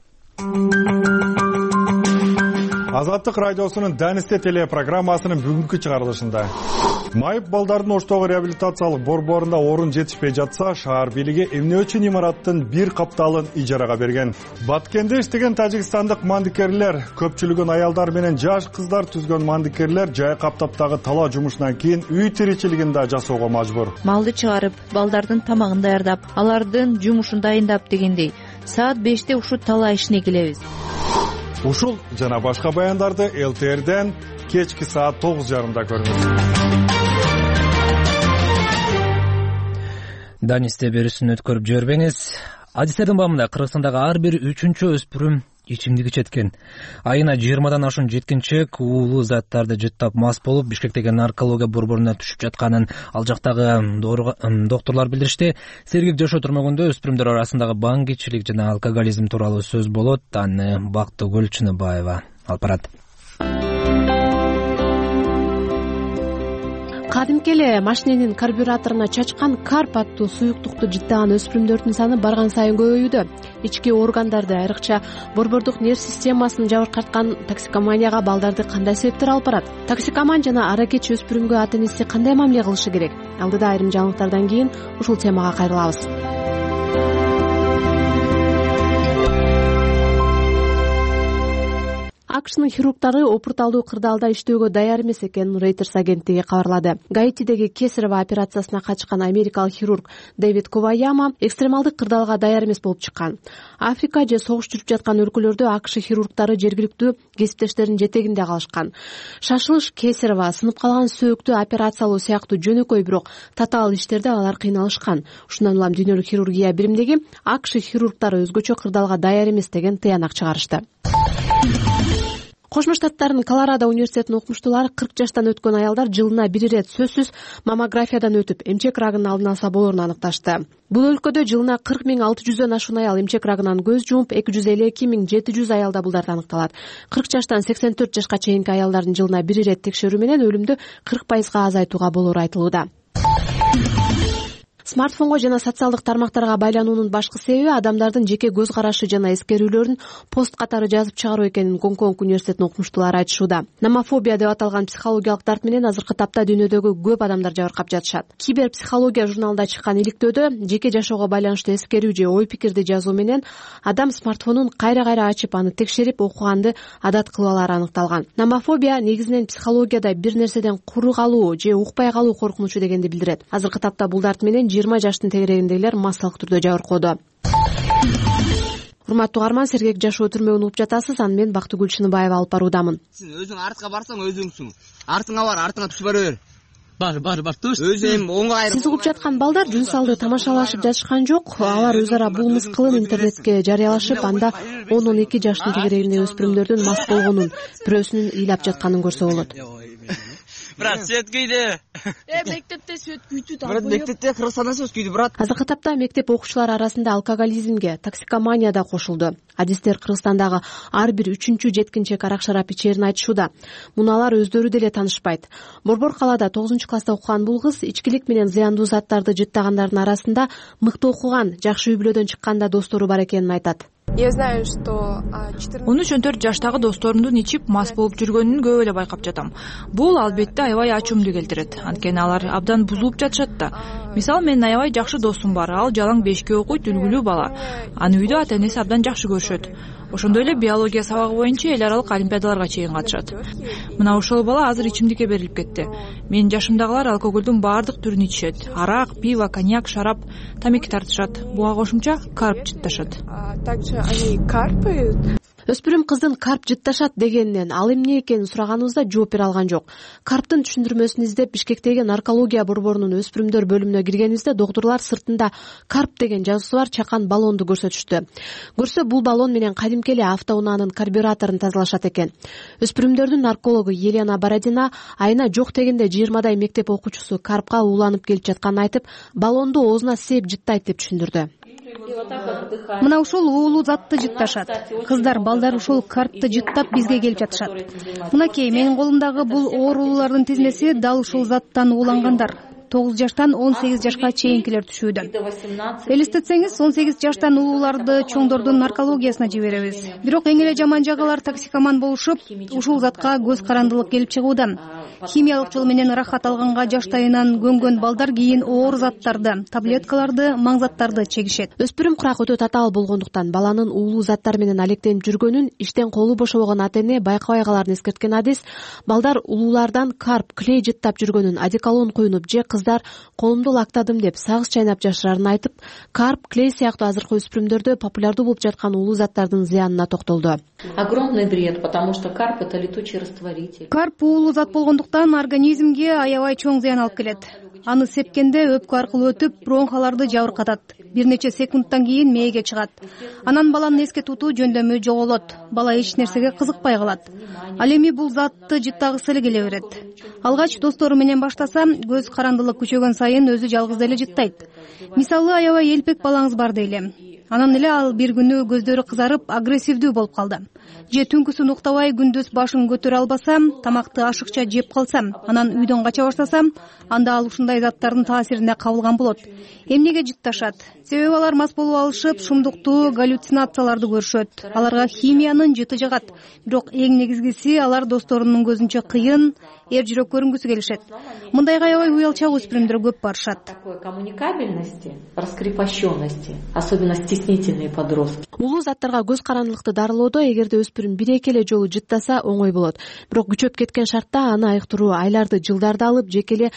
Азаттык радиосунун Данисте телепрограммасынын бүгүнкү чыгарылышында майып балдардын Оштогу реабилитациялык борборунда орун жетишпей жатса, шаар бийлиги эмне үчүн имараттын бир капталын ижарага берген. Баткенде иштеген тажикстандык мандикерлер, көпчүлүгүн аялдар менен жаш кыздар түзгөн мандикерлер жай каптаптагы талаа жумушунан кийин үй тиричилигин да жасоого мажбур. Малды чыгарып, балдардын тамагын даярдап, алардын жумушун дайындап дегендей, саат 5те ушул талаа ишине келебиз. Ушул жана башка баяндарды ЛТРден кечки саат 9:30 көрүңүз. Данисте берүүсүн өткөрүп жибербеңиз. Адистердин бабында Кыргызстандагы ар бир 3-чү өспүрүм ичимдик ичеткен. Айына 20дан ашуун жеткинчек уулуу заттарды жыттап мас болуп, Бишкектеги наркология борборуна түшүп жатканын ал жактагы докторлор билдиришти. Сергек жашоо түрмөгүндө өспүрүмдөр арасындагы баңгичилик жана алкоголизм тууралуу сөз болот. Аны Бактыгүл Чыныбаева алып барат. Кадимки эле машиненин карбюраторуна чачкан карп аттуу суюктукту жыттаган өспүрүмдөрдүн саны барган сайын көбөйүүдө. Ички органдарды, айрыкча борбордук нерв системасын жабыркаткан токсикоманияга балдарды кандай себептер алып барат? Токсикоман жана аракечи өспүрүмгө ата-энеси кандай мамиле кылышы керек? Алдыда айрым жаңылыктардан кийин ушул темага кайрылабыз. АКШнын хирургдары опурталдуу кырдаалда иштөөгө даяр эмес экенин Reuters агенттиги кабарлады. Гаитидеги кесарево операциясына катышкан америкалык хирург Дэвид Коваяма экстремалдык кырдаалга даяр эмес болуп чыккан. Африка же согуш жүрүп жаткан өлкөлөрдө АКШ хирургдары жергиликтүү кесиптештеринин жетегинде калышкан. Шашылыш, кесарево, сынып калган сөөктү операциялоо сыяктуу жөнөкөй бирок татаал иштерде алар кыйналышкан. Ушундан улам дүйнөлүк хирургия биримдиги АКШ хирургдары өзгөчө кырдаалга даяр эмес деген тыянак чыгарышты. Кошмо Штаттардын Колорадо университетинин окумуштуулары 40 жаштан өткөн аялдар жылына бир ирет сөзсүз маммографиядан өтүп, эмчек рагынын алдын алса болоорун аныкташты. Бул өлкөдө жылына 40,600 ашуун аял эмчек рагынан көз жумуп, 252,700 аялда булдарда аныкталат. 40 жаштан 84 жашка чейинки аялдардын жылына бир ирет текшерүү менен өлүмдү 40% азайтууга болоору айтылууда. Смартфонго жана социалдык тармактарга байлануунун башкы себеби адамдардын жеке көз карашы жана эскерүүлөрүн пост катары жазып чыгаруу экенин Гонконг университетинин окумуштуулары айтышууда. Номофобия деп аталган психологиялык дарт менен азыркы тапта дүйнөдөгү көп адамдар жабыркап жатышат. Киберпсихология журналында чыккан иликтөөдө жеке жашоого байланыштуу эскерүү же ой пикирди жазуу менен адам смартфонун кайра-кайра ачып, аны текшерип окуганды адат кылып алары аныкталган. Номофобия негизинен психологияда бир нерседен куру калуу же укпай калуу коркунучу дегенди билдирет. Азыркы тапта бул дарт менен 20 жаштын тегерегиндегилер массалык түрдө жабыркоодо. Урматтуу угарман, сергек жашоо түрмөгүн угуп жатасыз. Аны мен Бактыгүл Чыныбаева алып баруудамын. Сен өзүң артка барсаң өзүңсүң. Артыңа бар, артыңа түшүп бара бер. Бар, туш. Өзүм оңго айрып. Сиз угуп жаткан балдар жүн салды тамашалашып жатышкан жок. Алар өз ара бул мыскылын интернетке жарыялашып, анда 10-12 жаштын тегерегинде өспүрүмдөрдүн мас болгонун, бирөөсүнүн ыйлап жатканын көрсө болот. Брат, свет күйдү. Мектепте свет күйдү да. Брат, мектепте Кыргызстанда свет күйдү, брат. Азыркы тапта мектеп окуучулары арасында алкоголизмге, токсикомания да кошулду. Адистер Кыргызстандагы ар бир 3-чү жеткинчек арак шарап ичээрин айтышууда. Муну алар өздөрү деле таанышпайт. Борбор калаада 9-класста окуган бул кыз ичкилик менен зыяндуу заттарды жыттагандардын арасында мыкты окуган, жакшы үй бүлөдөн чыкканда достору бар экенин айтат. 13-14 жаштагы досторумдун ичип мас болуп жүргөнүн көп эле байкап жатам. Бул албетте аябай ачуумду келтирет, анткени алар абдан бузулуп жатышат да. Мисалы, менин аябай жакшы досум бар, ал жалаң бешикке окуйт, үлгүлүү бала. Аны үйдө ата-энеси абдан жакшы көрүшөт. Ошондой эле биология сабагы боюнча эл аралык олимпиадаларга чейин катышат. Мына ошол бала азыр ичимдикке берилип кетти. Менин жашымдагылар алкоголдун баардык түрүн ичишет. Арак, пиво, коньяк, шарап, тамеки тартышат. Буга кошумча карп жытташат. Өспүрүм кыздын карп жытташат дегенинен ал эмне экенин сураганыбызда жооп бере алган жок. Карптын түшүндүрмөсүн издеп Бишкектеги наркология борборунун өспүрүмдөр бөлүмүнө киргенибизде доктурлар сыртында карп деген жазуусу бар чакан баллонду көрсөтүштү. Көрсө бул баллон менен кадимки эле автоунаанын карбюраторун тазалашат экен. Өспүрүмдөрдүн наркологу Елена Бородина айына жок дегенде 20 мектеп окуучусу карпка ууланып келип жатканын айтып, баллонду оозуна сээп жыттайт деп түшүндүрдү. Мына ушул уулуу затты жытташат. Кыздар, балдар ушул карпты жыттап бизге келип жатышат. Мынакей, менин колумдагы бул оорулуулардын тизмеси дал ушул заттан уулангандар. 9 жаштан 18 жашка чейинкилер түшүүдө. Элестетсеңиз, 18 жаштан улууларды чоңдордун наркологиясына жиберебиз. Бирок эң эле жаман жагы токсикоман болушуп, ушул затка көз карандылык келип чыгуудан. Химиялык жол менен ырахат алганга жаштайынан көнгөн балдар кийин оор заттарды, таблеткаларды, маңзаттарды чегишет. Өспүрүм курак өтө татаал болгондуктан баланын уулуу заттар менен алектенип жүргөнүн иштен колу бошобогон ата-эне байкабай каларын эскерткен адис, балдар улуулардан карп, клей жыттап жүргөнүн, одеколон куюнуп же кыздар колумду лактадым деп сагыз чайнап жашырарын айтып, карп, клей сыяктуу азыркы өспүрүмдөрдө популярдуу болуп жаткан улуу заттардын зыянына токтолду. Огромный вред, потому что карп — это летучий растворитель. Карп уулуу зат болгондуктан организмге аябай чоң зыян алып келет. Аны сепкенде өпкө аркылуу өтүп, бронхаларды жабыркатат. Бир нече секундтан кийин мээге чыгат. Анан баланын эске тутуу жөндөмү жоголот. Бала эч нерсеге кызыкпай калат. Ал эми бул затты жыттагысы эле келе берет. Алгач достору менен баштаса, көз карандылык күчөгөн сайын өзү жалгыз эле жыттайт. Мисалы, аябай элпек балаңыз бар дейли. Анан эле ал бир күнү көздөрү кызарып, агрессивдүү болуп калды. Же түнкүсүн уктабай күндүз башын көтөрө албасам, тамакты ашыкча жеп калсам, анан үйдөн кача баштасам, анда ал ушундай заттардын таасирине кабылган болот. Эмнеге жытташат? Себеби алар мас болуп алышып, шумдуктуу галлюцинацияларды көрүшөт. Аларга химиянын жыты жагат. Бирок эң негизгиси, алар досторунун көзүнчө кыйын, эр жүрөк көрүнгүсү келишет. Мындайга аябай уялчак өспүрүмдөр көп барышат. Коммуникабельности, раскрепощенности, особенно стеснительные подростки. Улуу заттарга көз карандылыкты дарылоодо эгерде өспүрүм бир-эки эле жолу жыттаса оңой болот. Бирок күчөп кеткен шартта аны айыктыруу айларды, жылдарды алып жеке эле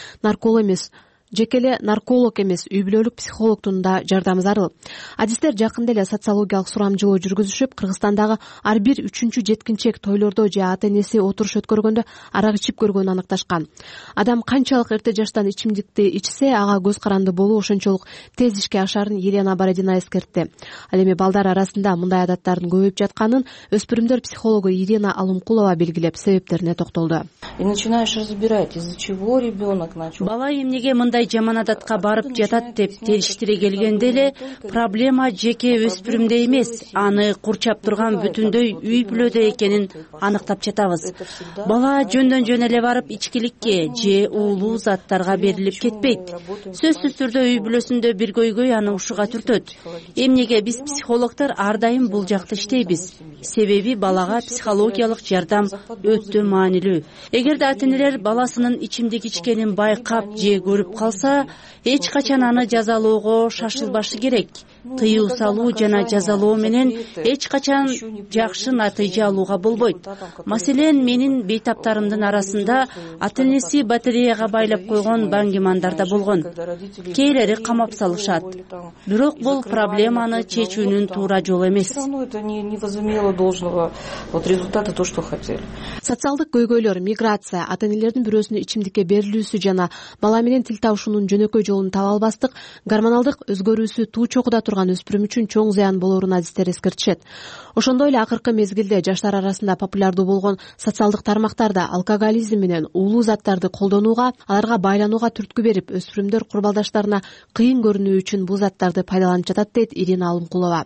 нарколог эмес, үй бүлөлүк психологдун да жардамы зарыл. Адистер жакында эле социологиялык сурамжылоо жүргүзүшүп, Кыргызстандагы ар бир 3-жеткинчек тойлордо же ата-энеси отуруш өткөргөндө арак ичип көргөнүн аныкташкан. Адам канчалык эрте жаштан ичимдикти ичсе, ага көз каранды болуу ошончолук тез ишке ашарын Елена Бородина эскертти. Ал эми балдар арасында мындай адаттардын көбөйүп жатканын өспүрүмдөр психологу Ирина Алымкулова белгилеп, себептерине токтолду. И начинаешь разбирать, из-за чего ребенок начал. Бала эмнеге мындай жаман адатка барып жатат деп териштире келгенде эле проблема жеке өспүрүмдө эмес, аны курчап турган бүтүндөй үй бүлөдө экенин аныктап жатабыз. Бала жөндөн жөн эле барып ичкиликке же уулуу заттарга берилип кетпейт. Сөзсүз түрдө үй бүлөсүндө бир көйгөй аны ушуга түртөт. Эмнеге биз психологдор ар дайым бул жакта иштейбиз? Себеби балага психологиялык жардам өтө маанилүү. Эгерде ата-энелер баласынын ичимдик ичкенин байкап же көрүп калса, эч качан аны жазалоого шашылбашы керек. Тыюу салуу жана жазалоо менен эч качан жакшы натыйжа алууга болбойт. Маселен, менин бейтаптарымдын арасында ата-энеси батареяга байлап койгон баңгимандар да болгон. Кээлери камап салышат. Бирок бул проблеманы чечүүнүн туура жолу эмес. Социалдык көйгөйлөр, миграция, ата-энелердин бирөөсүнүн ичимдикке берилүүсү жана бала менен тил табышуунун жөнөкөй жолун таба албастык, гормоналдык өзгөрүүсү туу чокуда турган өспүрүм үчүн чоң зыян болоорун адистер эскертишет. Ошондой эле акыркы мезгилде жаштар арасында популярдуу болгон социалдык тармактарда алкоголизм менен уулуу заттарды колдонууга, аларга байланууга түрткү берип, өспүрүмдөр курбалдаштарына кыйын көрүнүү үчүн бул заттарды пайдаланып жатат, дейт Ирина Алымкулова.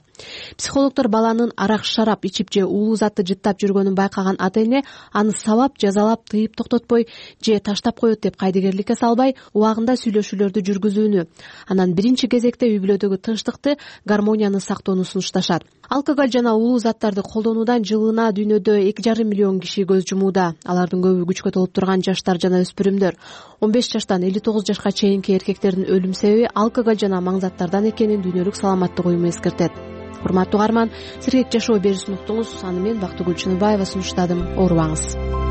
Психологдор баланын арак, шарап ичип же уулуу затты жыттап жүргөнүн байкаган ата-эне аны сабап, жазалап тыйып токтотпой же таштап коет деп кайдыгерликке салбай убагында сүйлөшүүлөрдү жүргүзүүнү, анан биринчи кезекте үй бүлөдөгү тынчтыкты, гармонияны сактоону сунушташат. Алкоголь жана улуу заттарды колдонуудан жылына дүйнөдө 2,5 миллион киши көз жумууда. Алардын көбү күчкө толуп турган жаштар жана өспүрүмдөр. 15 жаштан 59 жашка чейинки эркектердин өлүм себеби алкоголь жана маң заттардан экенин Дүйнөлүк саламаттык уюму эскертет. Урматтуу угарман, сиргек жашоо берүүсүн уктуңуз. Аны мен Бактыгүл Чыныбаева сунуштадым. Оорубаңыз.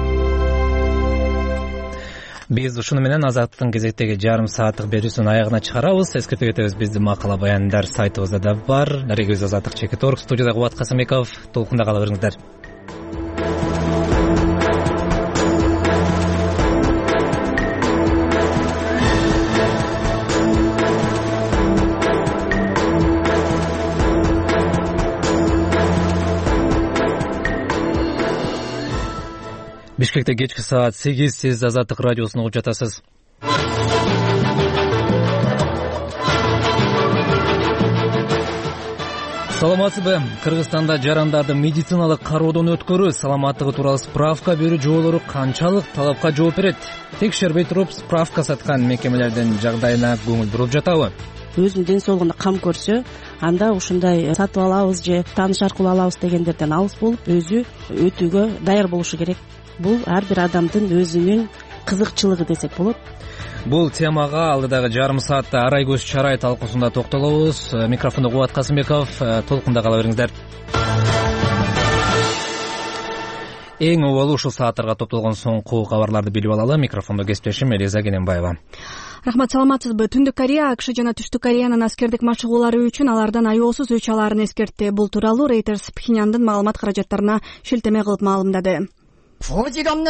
Биз ушуну менен Азаттыктын кезектеги жарым сааттык берүүсүнүн аягына чыгарабыз. Эскертип кетебиз, биздин макала баяндар сайтыбызда да бар. Наригибиз Азаттык.org. Студияда Кубат Касымбеков. Толкунда кала бериңиздер. Бишкекте кечки саат 8, сиз Азаттык радиосун угуп жатасыз. Саламатсызбы? Кыргызстанда жарандарды медициналык кароодон өткөрүү, саламаттыгы тууралуу справка берүү жоолору канчалык талапка жооп берет? Текшербей туруп справка саткан мекемелердин жагдайына көңүл буруп жатабы? Өзүнүн ден соолугуна кам көрсө, анда ушундай сатып алабыз же тааныш аркылуу алабыз дегендерден алыс болуп, өзү өтүүгө даяр болушу керек. Бул ар бир адамдын өзүнүн кызыкчылыгы десек болот. Бул темага алдыдагы жарым саатта арай көз чарай талкуусунда токтолобуз. Микрофондо Кубат Касымбеков. Толкунда кала бериңиздер. Эң обалуу ушул сааттарга топтолгон соңку кабарларды билип алалы. Микрофондо кесиптешим Элиза Кененбаева. Рахмат, саламатсызбы? Түндүк Корея АКШ жана Түштүк Кореянын аскердик машыгуулары үчүн алардан аеосуз өч алаарын эскертти. Бул тууралуу Reuters Пхеньяндын маалымат каражаттарына шилтеме кылып маалымдады. 10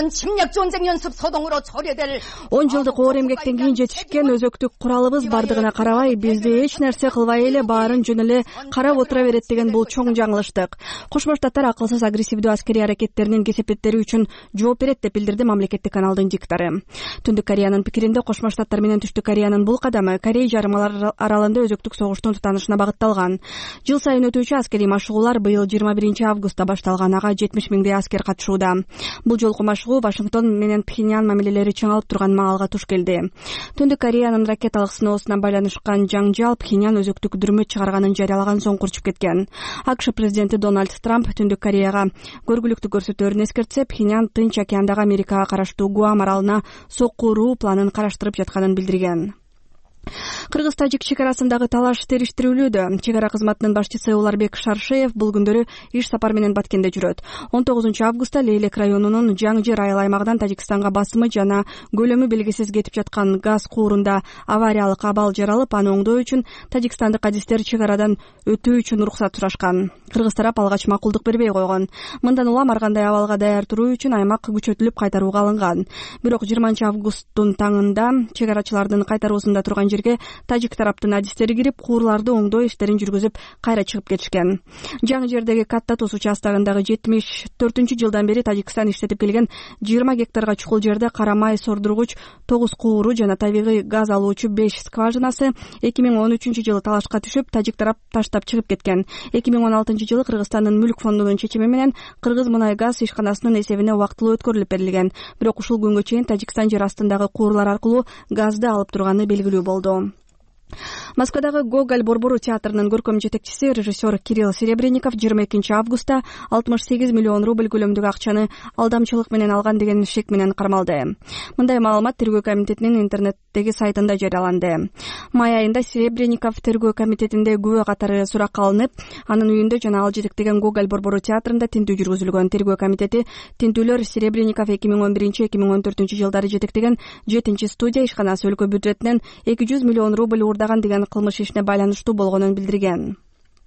жылдык оор эмгектен кийин жетишкен өзөктүк куралыбыз бардыгына карабай, бизди эч нерсе кылбай эле баарын жөн эле карап отура берет деген бул чоң жаңылыштык. Кошмо Штаттар акылсыз агрессивдүү аскерий аракеттеринин кесепеттери үчүн жооп берет деп билдирди мамлекеттик каналдын диктору. Түндүк Кореянын пикиринде Кошмо Штаттар менен Түштүк Кореянын бул кадамы Корей жарымы аралында өзөктүк согуштун тутанышына багытталган. Жыл сайын өтүүчү аскерий машыгуулар быйыл 21 августта башталган. Ага 70 миңдей аскер катышууда. Бул жолку машыгуу Вашингтон менен Пхеньян мамилелери чыңалып турган маалга туш келди. Түндүк Кореянын ракеталык сыноосуна байланышкан жаңжал Пхеньян өзөктүк дүрмөт чыгарганын жарыялаган соң курчуп кеткен. АКШ президенти Дональд Трамп Түндүк Кореяга көргүлүктүү көрсөтөөрүн эскертсе, Пхеньян Тынч океандагы Америкага караштуу Гуам аралына сокку уруу планын караштырып жатканын билдирген. Кыргыз-Тажик чекарасындагы талаш териштирүүлүүдө. Чек ара кызматынын башчысы Уларбек Шаршеев бул күндөрү иш сапар менен Баткенде жүрөт. 19 августта Лейлек районунун Жаңжыр айыл аймагынан Тажикстанга басымы жана көлөмү белгисиз кетип жаткан газ куурунда авариялык абал жаралып, аны оңдоо үчүн тажикстандык адистер чек арадан өтүү үчүн уруксат сурашкан. Кыргыз тарап алгач макулдук бербей койгон. Мындан улам ар кандай абалга даяр туруу үчүн аймак күчөтүлүп кайтарууга алынган. Бирок 20 августтун таңында чек арачылардын кайтаруусунда турган жерге тажик тараптын адистери кирип, куурларды оңдоо иштерин жүргүзүп, кайра чыгып кетишкен. Жаңы жердеги Катта Туз участогундагы 74-жылдан бери Тажикстан иштетип келген 20 гектарга чукул жерде кара май сордургуч 9 кууру жана табигый газ алуучу 5 скважинасы 2013-жылы талашка түшүп, тажик тарап таштап чыгып кеткен. 2016-жылы Кыргызстандын мүлк фондунун чечими менен Кыргыз мунай газ ишканасынын эсебине убактылуу өткөрүлүп берилген. Бирок ушул күнгө чейин Тажикстан жер астындагы куурлар аркылуу газды алып турганы белгилүү болду. Москвадагы Гоголь Борбору театрынын көркөм жетекчиси режиссер Кирилл Серебренников 22 августта 68 миллион рубль көлөмдөгү акчаны алдамчылык менен алган деген шек менен кармалды. Мындай маалымат тергөө комитетинин интернеттеги сайтында жарыяланды. Май айында Серебренников тергөө комитетинде күбө катары суракка алынып, анын үйүндө жана ал жетектеген Гоголь Борбору театрында тинтүү жүргүзүлгөн. Тергөө комитети тинтүүлөр Серебренников 2011-2014 жылдары жетектеген 7-студия ишканасы өлкө бюджетинен 200 миллион рубль урдаган деген кылмыш ишине байланыштуу болгонун билдирген.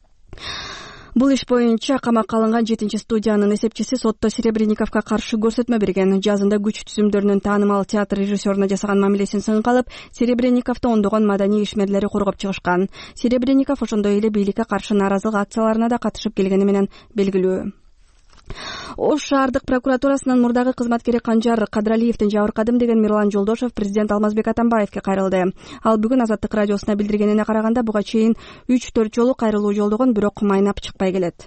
Бул иш боюнча камакка алынган 7-студиянын эсепчиси сотто Серебренниковго каршы көрсөтмө берген. Жазында күч түзүмдөрүнүн таанымал театр режиссеруна жасаган мамилесин сынга алып, Серебренниковду ондогон маданий ишмерлери коргоп чыгышкан. Серебренников ошондой эле бийликке каршы нааразылык акцияларына да катышып келгени менен белгилүү. Ош шаардык прокуратурасынын мурдагы кызматкери Канжар Кадралиевдин жабыркадым деген Мирлан Жолдошев президент Алмазбек Атамбаевге кайрылды. Ал бүгүн Азаттык радиосуна билдиргенине караганда буга чейин 3-4 жолу кайрылуу жолдогон, бирок майнап чыкпай келет.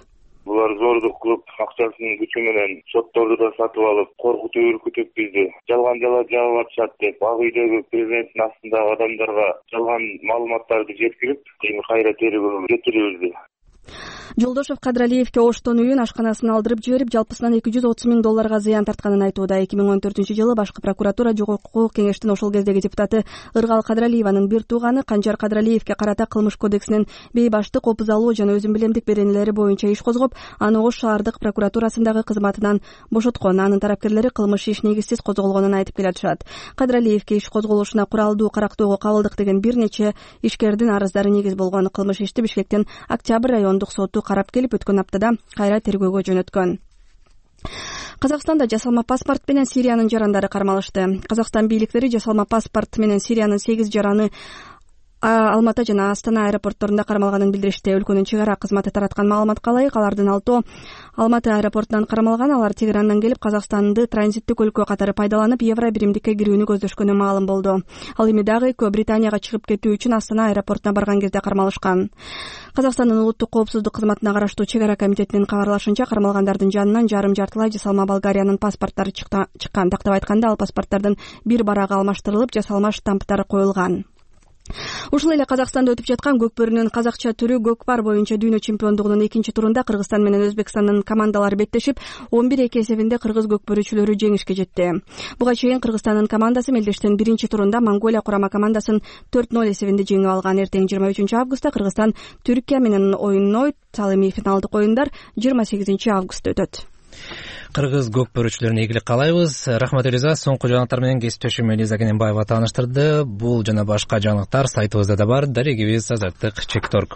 булар зордук кылып акчасынын күчү менен сотторду да сатып алып коркутуп үркүтүп бизди жалган жабып атышат деп ак үйдөгү президенттин астындагы адамдарга жалган маалыматтарды жеткирип кайра тергөөгө жетирибизди. Жолдошов Кадыралиевке Оштон үйүн ашканасын алдырып жиберип, жалпысынан $230,000 зыян тартканын айтууда. 2014-жылы башкы прокуратура Жогорку укук кеңештин ошол кездеги депутаты Ыргал Кадыралиеванын бир тууганы Канжар Кадыралиевке карата кылмыш кодексинин бейбаштык, опуз алуу жана өзүн билемдик беренелери боюнча иш козгоп, аны Ош шаардык прокуратурасындагы кызматынан бошоткон. Анын тарапкерлери кылмыш иш негизсиз козголгонун айтып келатышат. Кадыралиевке иш козголушуна куралдуу карактоого кабылдык деген бир нече ишкердин арыздары негиз болгон. Кылмыш ишти Бишкектин Октябрь райондук соту карап келип, өткөн аптада кайра тергөөгө жөнөткөн. Казакстанда жасалма паспорт менен Сириянын жарандары кармалышты. Казакстан бийликтери жасалма паспорт менен Сириянын 8 жараны Алматы жана Астана аэропортторунда кармалганын билдиришти. Өлкөнүн чек ара кызматы тараткан маалыматка ылайык, алардын 6 Алматы аэропортунан кармалган. Алар Тегерандан келип, Казакстанды транзиттик өлкө катары пайдаланып, евро биримдикке кирүүнү көздөшкөнү маалым болду. Ал эми дагы экөө Британияга чыгып кетүү үчүн Астана аэропортуна барган кезде кармалышкан. Казакстандын улуттук коопсуздук кызматына караштуу чек ара комитетинин кабарлашынча, кармалгандардын жанынан жарым-жартылай жасалма Болгариянын паспорттары чыккан. Тактап айтканда, ал паспорттардын бир барагы алмаштырылып, жасалма штамптары коюлган. Ушул эле Казакстанда өтүп жаткан көкбөрүнүн казакча түрү көкпар боюнча дүйнө чемпиондугунун 2-турунда Кыргызстан менен Өзбекстандын командалары беттешип, 11-2 эсебинде кыргыз көкбөрүчүлөрү жеңишке жетти. Буга чейин Кыргызстандын командасы мелдештин 1-турунда Монголия курама командасын 4-0 эсебинде жеңип алган. Эртең 23 августта Кыргызстан Түркия менен ойнойт. Ал эми финалдык оюндар 28 августта өтөт. Кыргыз көкбөрүчүлөрүнө ийгилик каалайбыз. Рахмат Элиза. Соңку жаңылыктар менен кесиптешим Элиза Кененбаева тааныштырды. Бул жана башка жаңылыктар сайтыбызда да бар. Дарегибиз Азаттык.org.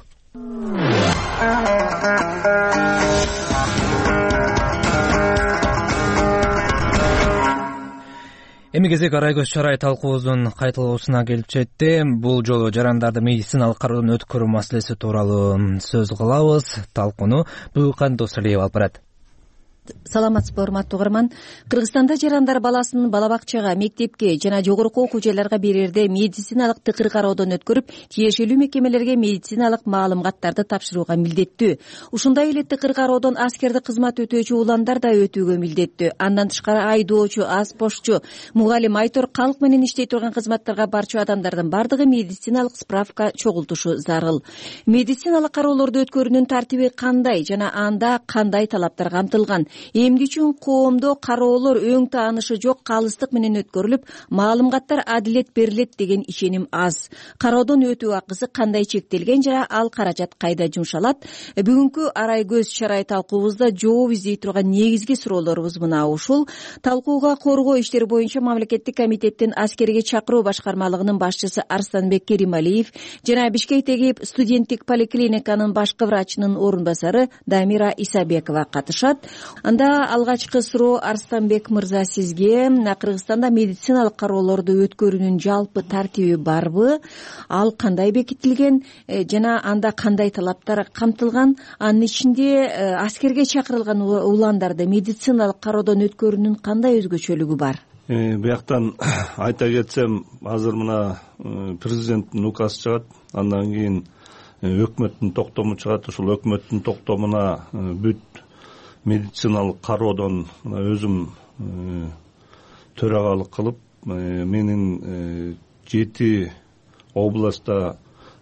Эми кезек Арайгөз Чарай талкуубуздун кайталоосуна келип жетти. Бул жолу жарандарды медициналык кароодон өткөрүү маселеси тууралуу сөз кылабыз. Талкууну Буйкан Досалиев алып барат. Саламатсызбы, урматтуу угарман. Кыргызстанда жарандар баласын бала бакчага, мектепке жана жогорку окуу жайларга берерде медициналык тыкыр кароодон өткөрүп, тиешелүү мекемелерге медициналык маалыматтарды тапшырууга милдеттүү. Ушундай эле тыкыр кароодон аскерди кызмат өтөөчү уландар да өтүүгө милдеттүү. Андан тышкары айдоочу, аспошчу, мугалим, айтор, калк менен иштей турган кызматтарга барчу адамдардын бардыгы медициналык справка чогултушу зарыл. Медициналык кароолорду өткөрүүнүн тартиби кандай жана анда кандай талаптар камтылган? Эмне үчүн коомдо кароолор өң таанышы жок калыстык менен өткөрүлүп, маалыматтар адилет берилет деген ишеним аз. Кароодон өтүү акысы кандай чектелген жана ал каражат кайда жумшалат? Бүгүнкү Арайгөз Чарай талкуубузда жооп издей турган негизги суроолорубуз мына ушул. Талкууга коргоо иштери боюнча мамлекеттик комитеттин аскерге чакыруу башкармалыгынын башчысы Арстанбек Керималиев жана Бишкектеги студенттик поликлиниканын башкы врачынын орун басары Дамира Исабекова катышат. Анда алгачкы суроо Арстанбек мырза сизге. Кыргызстанда медициналык кароолорду өткөрүүнүн жалпы тартиби барбы? Ал кандай бекитилген жана анда кандай талаптар камтылган? Анын ичинде аскерге чакырылган уландарды медициналык кароодон өткөрүүнүн кандай өзгөчөлүгү бар? Бияктан айта кетсем, азыр мына президенттин указы чыгат, андан кийин өкмөттүн токтому чыгат. Ушул өкмөттүн токтомуна бүт медициналык кароодон өзүм төрагалык кылып, менин 7 областта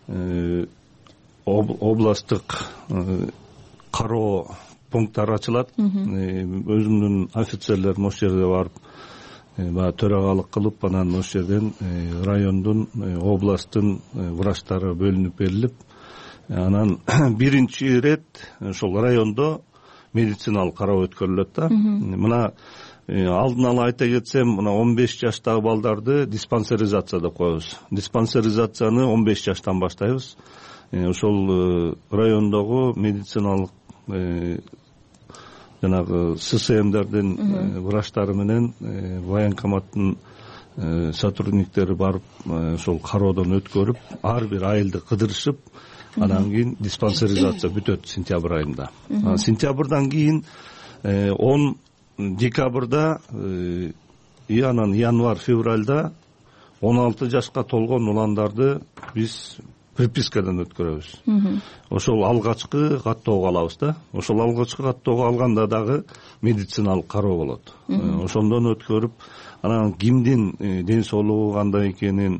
областтык кароо пункттары ачылат. Өзүмдүн офицерлерим ошол жерде барып төрагалык кылып, анан ошол жерден райондун, областтын врачтары бөлүнүп берилип, анан биринчи ирет ошол райондо медициналык кароо өткөрүлөт да. Мына алдын ала айта кетсем, мына 15 жаштагы балдарды диспансеризация деп коебуз. Диспансеризацияны 15 жаштан баштайбыз. Ошол райондогу медициналык жанагы ССМдердин врачтары менен военкоматтын сотрудниктери барып, ошол кароодон өткөрүп, ар бир айылды кыдырышып, анан кийин диспансеризация бүтөт сентябрь айында. Сентябрдан кийин 10 декабрда анан январь, февралда 16 жашка толгон уландарды биз припискадан өткөрөбүз. Ошол алгачкы каттоого алабыз да. Ошол алгачкы каттоого алганда дагы медициналык кароо болот. Ошондон өткөрүп, анан кимдин ден соолугу кандай экенин,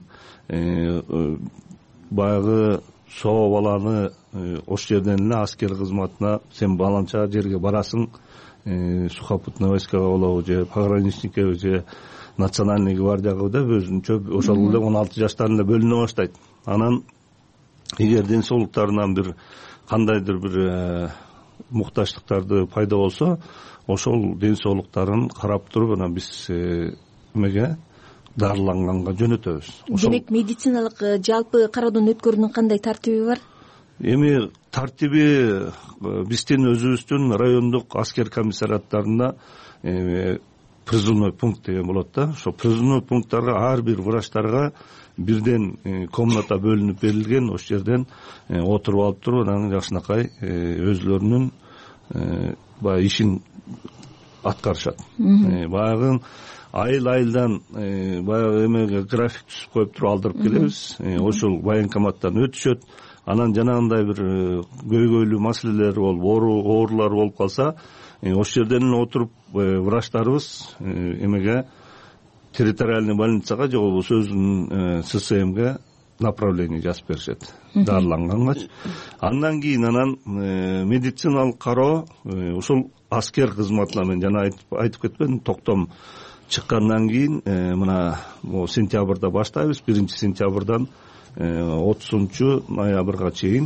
баягы соо баланы ошол жерден эле аскер кызматына сен баланча жерге барасың, сухопутный войскага болобу же пограничникке же национальный гвардиягабы деп өзүнчө ошол эле 16 жаштарында бөлүнө баштайт. Анан эгер ден соолуктарынан бир кандайдыр бир муктаждыктарды пайда болсо, ошол ден соолуктарын карап туруп анан биз эмеге дарыланганга жөнөтөбүз. Демек медициналык жалпы кароодон өткөрүүнүн кандай тартиби бар? Эми тартиби биздин өзүбүздүн райондук аскер комиссариаттарында призывной пункт деген болот да. Ошо призывной пункттарга ар бир врачтарга бирден комната бөлүнүп берилген. Ошол жерден отуруп алып туруп, анан жакшынакай өзүлөрүнүн баягы ишин аткарышат. Баягы айылдан баягы эмеге график түзүп коюп туруп алдырып келебиз. Ошол военкоматтан өтүшөт. Анан жанагындай бир көйгөйлүү маселелер болуп, оорулар болуп калса, ошол жерден отуруп врачтарыбыз эмеге территориальный больницага же болбосо өзүнүн ССМге направление жазып беришет дарылангангач. Андан кийин анан медициналык кароо ушул аскер кызматына, мен жана айтып кетпедим, токтом чыккандан кийин мына сентябрда баштайбыз. 1-сентябрдан 30-ноябрга чейин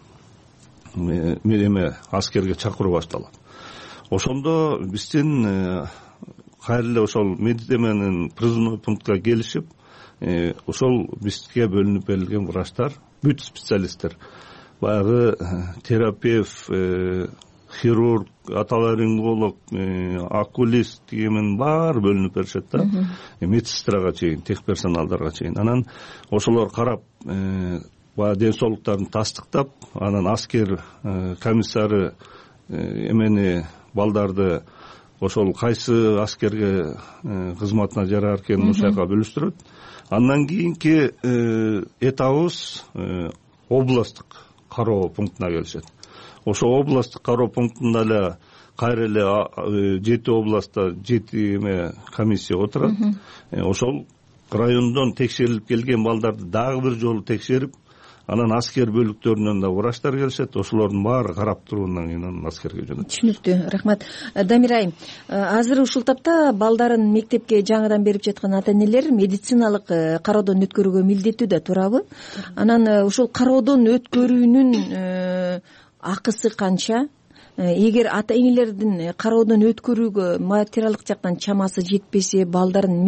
эме аскерге чакыруу башталат. Ошондо биздин кайра эле ошол медицименин призывной пунктка келишип, ошол бизге бөлүнүп берилген врачтар, бүт специалисттер, баягы терапевт, хирург, отоларинголог, окулист дегенин баары бөлүнүп беришет да. Медсестрага чейин, техперсоналдарга чейин. Анан ошолор карап, баягы ден соолуктарын тастыктап, анан аскер комиссары эмени балдарды ошол кайсы аскерге кызматына жарар экенин ошол жака бөлүштүрөт. Андан кийинки этабыбыз областтык кароо пунктуна келишет. Ошол областтык кароо пунктунда эле кайра эле 7 областта 7 эме комиссия отурат. Ошол райондон текшерилип келген балдарды дагы бир жолу текшерип, анан аскер бөлүктөрүнөн да врачтар келишет. Ошолордун баары карап тургандан кийин анан аскерге жөнөтөт. Түшүнүктүү, рахмат. Дамир айым, азыр ушул тапта балдарын мектепке жаңыдан берип жаткан ата-энелер медициналык кароодон өткөрүүгө милдеттүү да, туурабы? Анан ушул кароодон өткөрүүнүн акысы канча? Эгер ата-энелердин кароодон өткөрүүгө материалдык жактан чамасы жетпесе, балдарын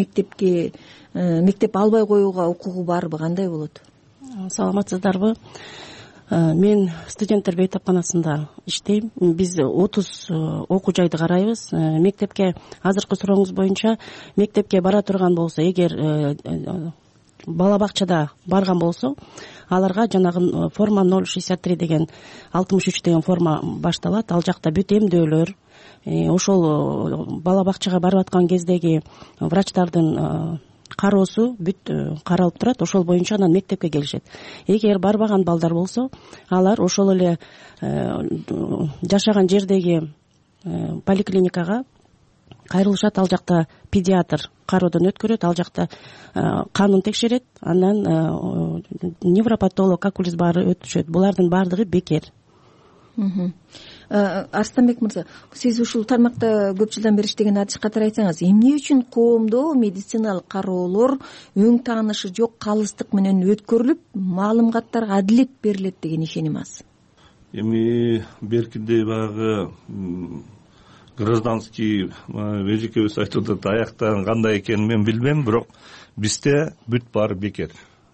мектеп албай коюуга укугу барбы, кандай болот? Саламатсыздарбы? Мен студенттер бейтапканасында иштейм. Биз 30 окуу жайды карайбыз. Мектепке, азыркы сурооңуз боюнча, мектепке бара турган болсо, эгер бала бакчада барган болсо, аларга жанагы форма 063 деген 63 деген форма башталат. Ал жакта бүт эмдөөлөр, ошол бала бакчага барып аткан кездеги врачтардын кароосу бүт каралып турат. Ошол боюнча анан мектепке келишет. Эгер барбаган балдар болсо, алар ошол эле жашаган жердеги поликлиникага кайрылышат. Ал жакта педиатр кароодон өткөрөт, ал жакта канын текшерет, анан невропатолог, окулист баары өтүшөт. Булардын баардыгы бекер. Арстанбек мырза, сиз ушул тармакта көп жылдан бери иштеген адиш катары айтсаңыз, эмне үчүн коомдо медициналык кароолор өң таанышы жок калыстык менен өткөрүлүп, маалыматтарга адилет берилет деген ишеним аз? Эми беркинде баягы гражданский эжекебиз айтып атат, аяктан кандай экенин мен билбейм, бирок бизде бүт баары бекер.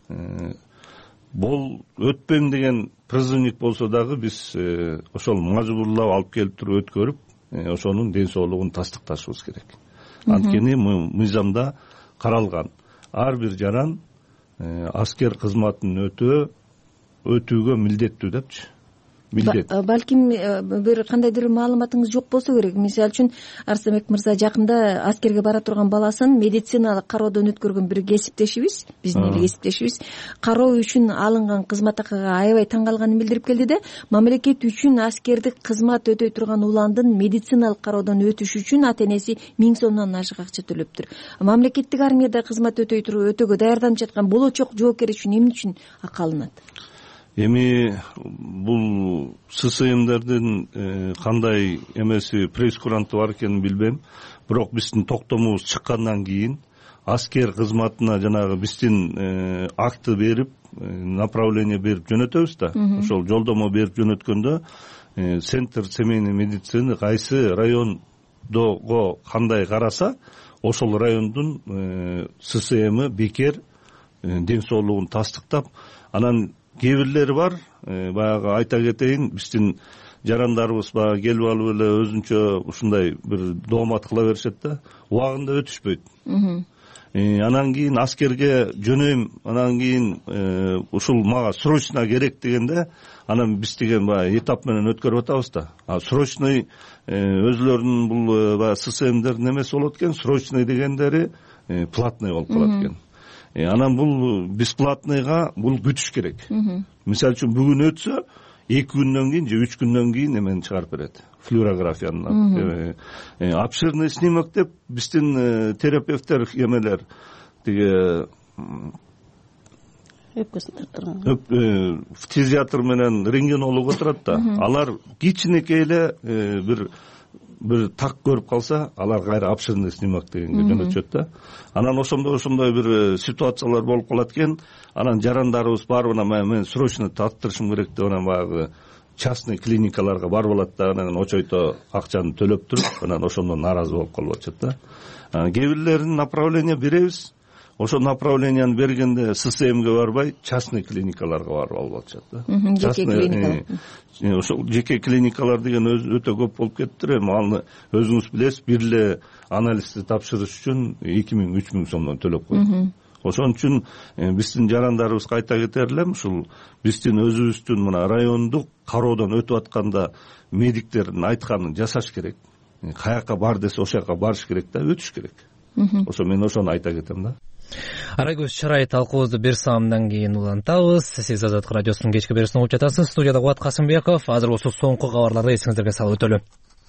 Бул өтпөйм деген призывник болсо дагы биз ошол мажбурлап алып келип туруп өткөрүп, ошонун ден соолугун тастыкташыбыз керек. Анткени мыйзамда каралган ар бир жаран аскер кызматын өтүүгө милдеттүү депчи. билдет. Балким бир кандайдыр маалыматыңыз жок болсо керек. Мисалы үчүн Арсенбек мырза жакында аскерге бара турган баласын медициналык кароодон өткөргөн бир кесиптешибиз, биздин эле кесиптешибиз кароо үчүн алынган кызмат акыга аябай таң калганын билдирип келди да, мамлекет үчүн аскердик кызмат өтөй турган уландын медициналык кароодон өтүшү үчүн ата энеси 1000 сомдон ашык акча төлөптүр. Мамлекеттик армияда кызмат өтөөгө даярданып жаткан болочок жоокер үчүн эмне үчүн акы алынат? Эми бул ССМдердин кандай эмеси прейскуранты бар экенин билбейм, бирок биздин токтомубуз чыккандан кийин аскер кызматына жанагы биздин акты берип, направление берип жөнөтөбүз да. Ошол жолдомо берип жөнөткөндө центр семейной медицины кайсы райондого кандай караса, ошол райондун ССМи бекер ден соолугун тастыктап, анан кээ бирлери бар, баягы айта кетейин, биздин жарандарыбыз баягы келип алып эле өзүнчө ушундай бир доомат кыла беришет да, убагында өтүшпөйт. Анан кийин аскерге жөнөйм, анан кийин ушул мага срочно керек дегенде, анан биз деген баягы этап менен өткөрүп атабыз да. Срочный өзүлөрүнүн бул баягы ССМдердин эмеси болот экен, срочный дегендери платный болуп калат экен. Анан бул бесплатныйга бул күтүш керек. Мисалы үчүн бүгүн өтсө, 2 күндөн кийин же 3 күндөн кийин эмени чыгарып берет, флюорографияны. Обширный снимок деп биздин терапевттер эмелер тиги фтизиатр менен рентгенолог отурат да, алар кичинекей эле бир так көрүп калса, алар кайра обширный снимок дегенге жөнөтүшөт да. Анан ошондой бир ситуациялар болуп калат экен. Анан жарандарыбыз барыбына мен срочно таттырышым керек деп анан баягы частный клиникаларга барып алат да, анан очойто акчаны төлөп туруп, анан ошондон нааразы болуп калып атышат да. Кээ бирлерин направление беребиз. Ошол направленияны бергенде ССМге барбай, частный клиникаларга барып алып атышат да. Жеке клиникалар. Ошол жеке клиникалар деген өтө көп болуп кетиптир. Эми аны өзүңүз билесиз, бир эле анализди тапшырыш үчүн 2000-3000 сомдон төлөп коет. Ошон үчүн биздин жарандарыбызга айта кетер элем, ушул биздин өзүбүздүн мына райондук кароодон өтүп атканда медиктердин айтканын жасаш керек. Каяка бар десе, ошол жака барыш керек да, өтүш керек. Ошо мен ошону айта кетем да. Арайгөз чарай талкуубузду бир саамдан кийин улантабыз. Сиз Азаттык радиосунун кечки берүүсүн угуп жатасыз. Студияда Кубат Касымбеков. Азыр болсо соңку кабарларды эсиңиздерге салып өтөлү.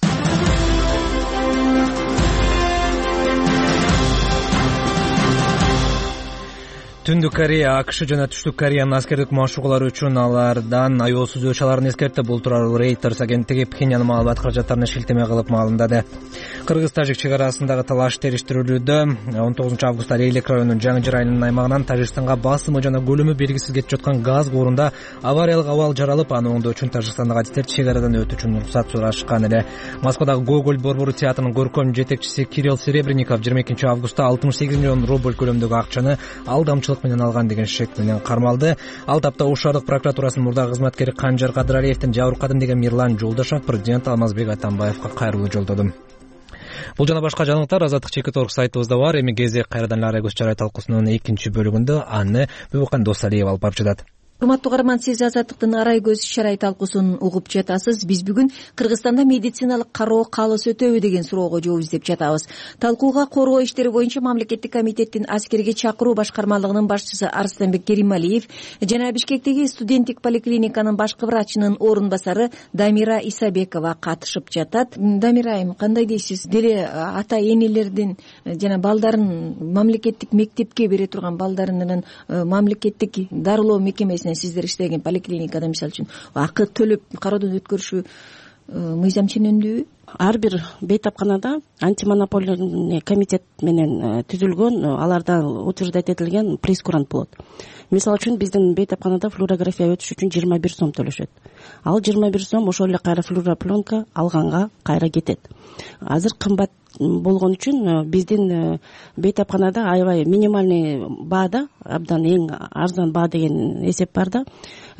Түндүк Корея АКШ жана Түштүк Кореянын аскердик машыгуулары үчүн алардан аеосуз өч аларын эскертти. Бул тууралуу Reuters агенттиги Пхеньян маалымат каражаттарына шилтеме кылып маалымдады. Кыргыз-тажик чек арасындагы талаш териштирүүлүүдө 19 августта Рейлек районунун Жаңжыр айылынын аймагынан Тажикстанга басымы жана көлөмү белгисиз кетип жаткан газ куурунда авариялык абал жаралып, аны оңдоо үчүн Тажикстандык адистер чек арадан өтүү үчүн уруксат сурашкан эле. Москвадагы Гоголь борбору театрынын көркөм жетекчиси Кирилл Серебренников 22 августта 68 миллион рубль көлөмдөгү акчаны алдамчылык менен алган деген шек менен кармалды. Ал тапта Ош шаардык прокуратурасынын мурдагы кызматкери Канжар Кадыралиевдин жабыркадым деген Мирлан Жолдошов президент Алмазбек Атамбаевга кайрылуу жолдоду. Бул жана башка жаңылыктар Азаттык.org сайтыбызда бар. Эми кезек кайрадан эле Арайгөз чарай талкуусунун экинчи бөлүгүндө аны Бөбөкан Досалиев алып барып жатат. Урматтуу угарман, сиз Азаттыктын Арайгөз чарай талкуусун угуп жатасыз. Биз бүгүн Кыргызстанда медициналык кароо калыс өтөбү деген суроого жооп издеп жатабыз. Талкууга коргоо иштери боюнча мамлекеттик комитеттин аскерге чакыруу башкармалыгынын башчысы Арсенбек Керималиев жана Бишкектеги студенттик поликлиниканын башкы врачынын орун басары Дамира Исабекова катышып жатат. Дамира айым, кандай дейсиз? Деле ата энелердин жана балдарын мамлекеттик мектепке бере турган балдарынын мамлекеттик дарылоо мекемесине сиздер иштеген поликлиникада мисалы үчүн акы төлөп кароодон өткөрүшү мыйзам ченемдүүбү? Ар бир бейтапканада антимонополия комитет менен түзүлгөн, аларда утверждать этилген прейскурант болот. Мисалы үчүн биздин бейтапканада флюорография өтүш үчүн 21 сом төлөшөт. Ал 21 сом ошол эле кайра флюоропленка алганга кайра кетет. Азыр кымбат болгон үчүн биздин бейтапканада аябай минимальный баада, абдан эң арзан баа деген эсеп бар да.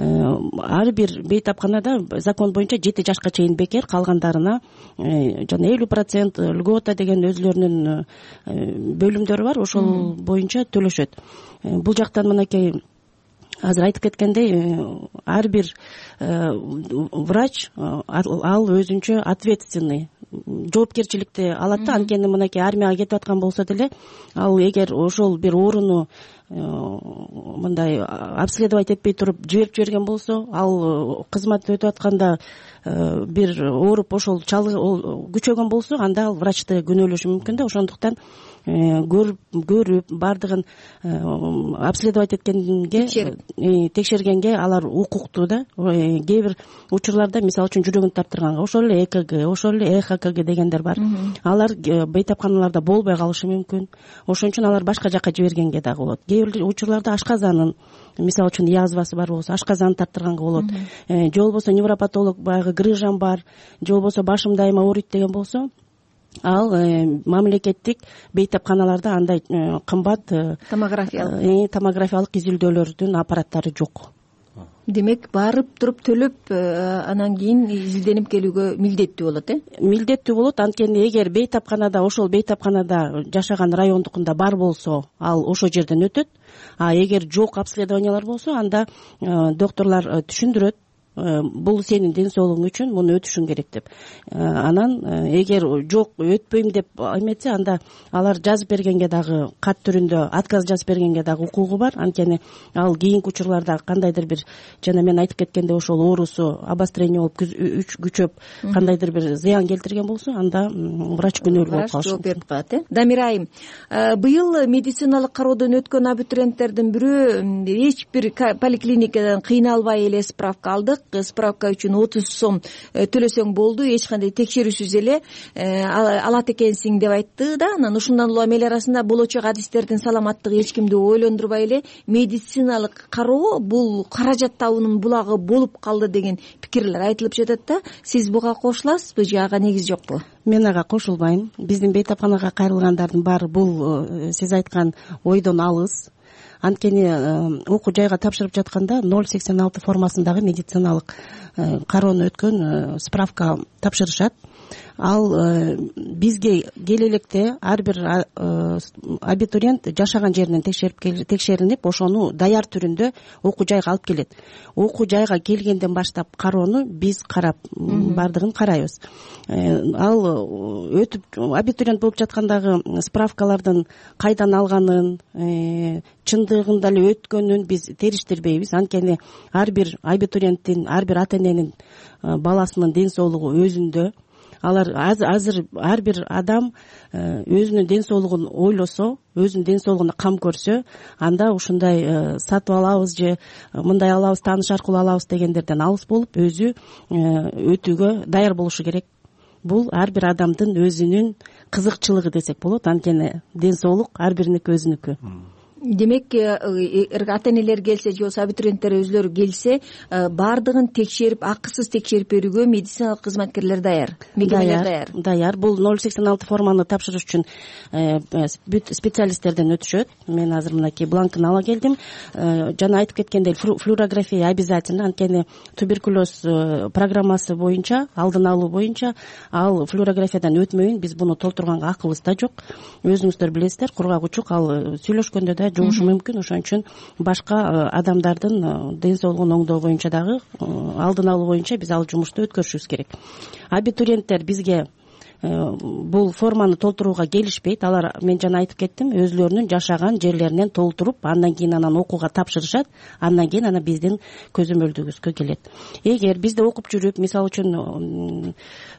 Ар бир бейтапканада закон боюнча 7 жашка чейин бекер, калгандарына жана 50% льгота деген өзүлөрүнүн бөлүмдөрү бар, ошол боюнча төлөшөт. Бул жактан мынакей азыр айтып кеткендей ар бир врач ал өзүнчө ответственный жоопкерчиликти алат да. Анткени мынакей армияга кетип аткан болсо деле ал эгер ошол бир ооруну мындай обследовать этпей туруп жиберген болсо, ал кызмат өтүп атканда бир ооруп ошол күчөгөн болсо, анда ал врачты күнөөлөшү мүмкүн да. Ошондуктан көрүп баардыгын обследовать эткенге, текшергенге алар укуктуу да. Кээ бир учурларда мисалы үчүн жүрөгүн таптырганга ошол эле ЭКГ, ошол эле ЭХКГ дегендер бар. Алар бейтапканаларда болбой калышы мүмкүн. Ошон үчүн алар башка жака жибергенге дагы болот. Кээ бир учурларда ашказанын, мисалы үчүн язвасы бар болсо, ашказанын таптырганга болот. Же болбосо невропатолог баягы грыжам бар, же болбосо башым дайыма ооруйт деген болсо, ал мамлекеттик бейтапканаларда андай кымбат томографиялык изилдөөлөрдүн аппараттары жок. Демек барып туруп төлөп анан кийин изилденип келүүгө милдеттүү болот, Милдеттүү болот. Анткени эгер бейтапканада, ошол бейтапканада жашаган райондукунда бар болсо, ал ошол жерден өтөт. А эгер жок обследованиялар болсо, анда докторлор түшүндүрөт, бул сенин ден соолугуң үчүн муну өтүшүң керек деп. Анан эгер жок өтпөйм деп эметсе, анда алар жазып бергенге дагы кат түрүндө отказ жазып бергенге дагы укугу бар. Анткени ал кийинки учурларда кандайдыр бир, жана мен айтып кеткенде, ошол оорусу обострение болуп күчөп кандайдыр бир зыян келтирген болсо, анда врач күнөөлүү болуп калышы мүмкүн. Берип калат. Дамира айым, быйыл медициналык кароодон өткөн абитуриенттердин бирөө эч бир поликлиникадан кыйналбай эле справка алдык. Справка үчүн 30 сом төлөсөң болду, эч кандай текшерүүсүз эле алат экенсиң деп айтты да. Анан ушундан улам эл арасында болочок адистердин саламаттыгы эч кимди ойлондурбай эле медициналык кароо бул каражат табуунун булагы болуп калды деген пикирлер айтылып жатат да. Сиз буга кошуласызбы же ага негиз жокпу? Мен ага кошулбайм. Биздин бейтапканага кайрылгандардын баары бул сиз айткан ойдон алыс. Анткени окуу жайга тапшырып жатканда 086 формасындагы медициналык кароону өткөн справка тапшырышат. Ал бизге келе электе ар бир абитуриент жашаган жеринен текшерилип, ошону даяр түрүндө окуу жайга алып келет. Окуу жайга келгенден баштап кароону биз карап, баардыгын карайбыз. Ал өтүп абитуриент болуп жаткандагы справкалардын кайдан алганын, чындыгында эле өткөнүн биз териштирбейбиз. Анткени ар бир абитуриенттин, ар бир ата эненин баласынын ден соолугу өзүндө. Алар азыр ар бир адам өзүнүн ден соолугун ойлосо, өзүнүн ден соолугуна кам көрсө, анда ушундай сатып алабыз же мындай алабыз, тааныш аркылуу алабыз дегендерден алыс болуп, өзү өтүүгө даяр болушу керек. Бул ар бир адамдын өзүнүн кызыкчылыгы десек болот. Анткени ден соолук ар бириники өзүнүкү. Демек ата энелер келсе же болбосо абитуриенттер өзүлөрү келсе, баардыгын текшерип, акысыз текшерип берүүгө медициналык кызматкерлер даяр, мекемелер даяр. Бул 086 форманы тапшырыш үчүн специалисттерден өтүшөт. Мен азыр мынакей бланкын ала келдим. Жана айтып кеткендей, флюорография обязательно. Анткени туберкулез программасы боюнча, алдын алуу боюнча, ал флюорографиядан өтмөйүн биз буну толтурганга акыбыз да жок. Өзүңүздөр билесиздер, кургак учук, ал сүйлөшкөндө да жугушу мүмкүн. Ошон үчүн башка адамдардын ден соолугун оңдоо боюнча дагы, алдын алуу боюнча биз ал жумушту өткөрүшүбүз керек. Абитуриенттер бизге бул форманы толтурууга келишпейт. Алар, мен жана айтып кеттим, өзүлөрүнүн жашаган жерлеринен толтуруп, андан кийин анан окууга тапшырышат. Андан кийин анан биздин көзөмөлдүгүбүзгө келет. Эгер бизде окуп жүрүп, мисалы үчүн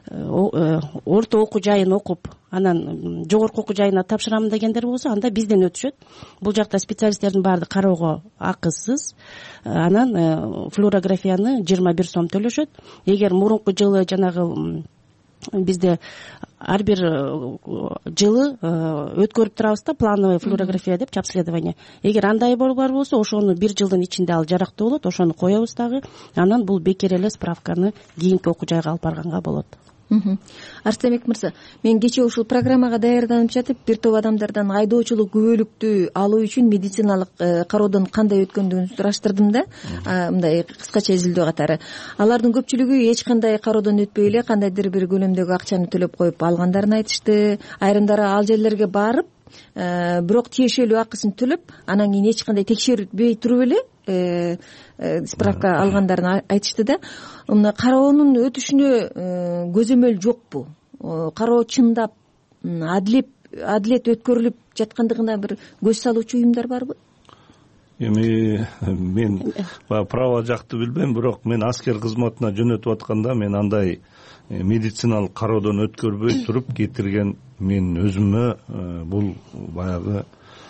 орто окуу жайын окуп, анан жогорку окуу жайына тапшырамын дегендер болсо, анда бизден өтүшөт. Бул жакта специалисттердин баардыгы кароого акысыз. Анан флюорографияны 21 сом төлөшөт. Эгер мурунку жылы жанагы бизде ар бир жылы өткөрүп турабыз да, плановый флюорография деп, обследование. Эгер андай бар болсо, ошону бир жылдын ичинде ал жарактуу болот, ошону коебуз дагы. Анан бул бекер эле справканы кийинки окуу жайга алып барганга болот. Арстемек мырза, мен кечээ ушул программага даярданып жатып, бир топ адамдардан айдоочулук күбөлүктү алуу үчүн медициналык кароодон кандай өткөндүгүн сураштырдым да, мындай кыскача изилдөө катары. Алардын көпчүлүгү эч кандай кароодон өтпөй эле кандайдыр бир көлөмдөгү акчаны төлөп коюп алгандарын айтышты. Айрымдары ал жерлерге барып бирок тиешелүү акысын төлөп анан кийин эч кандай текшертпей туруп эле справка алгандарын айтышты да. Мына кароонун өтүшүнө көзөмөл жокпу? Кароо чындап адилет өткөрүлүп жаткандыгына бир көз салуучу уюмдар барбы? Эми мен право жакты билбейм, бирок мен аскер кызматына жөнөтүп атканда мен андай медициналык кароодон өткөрбөй туруп кетирген мен өзүмө бул баягы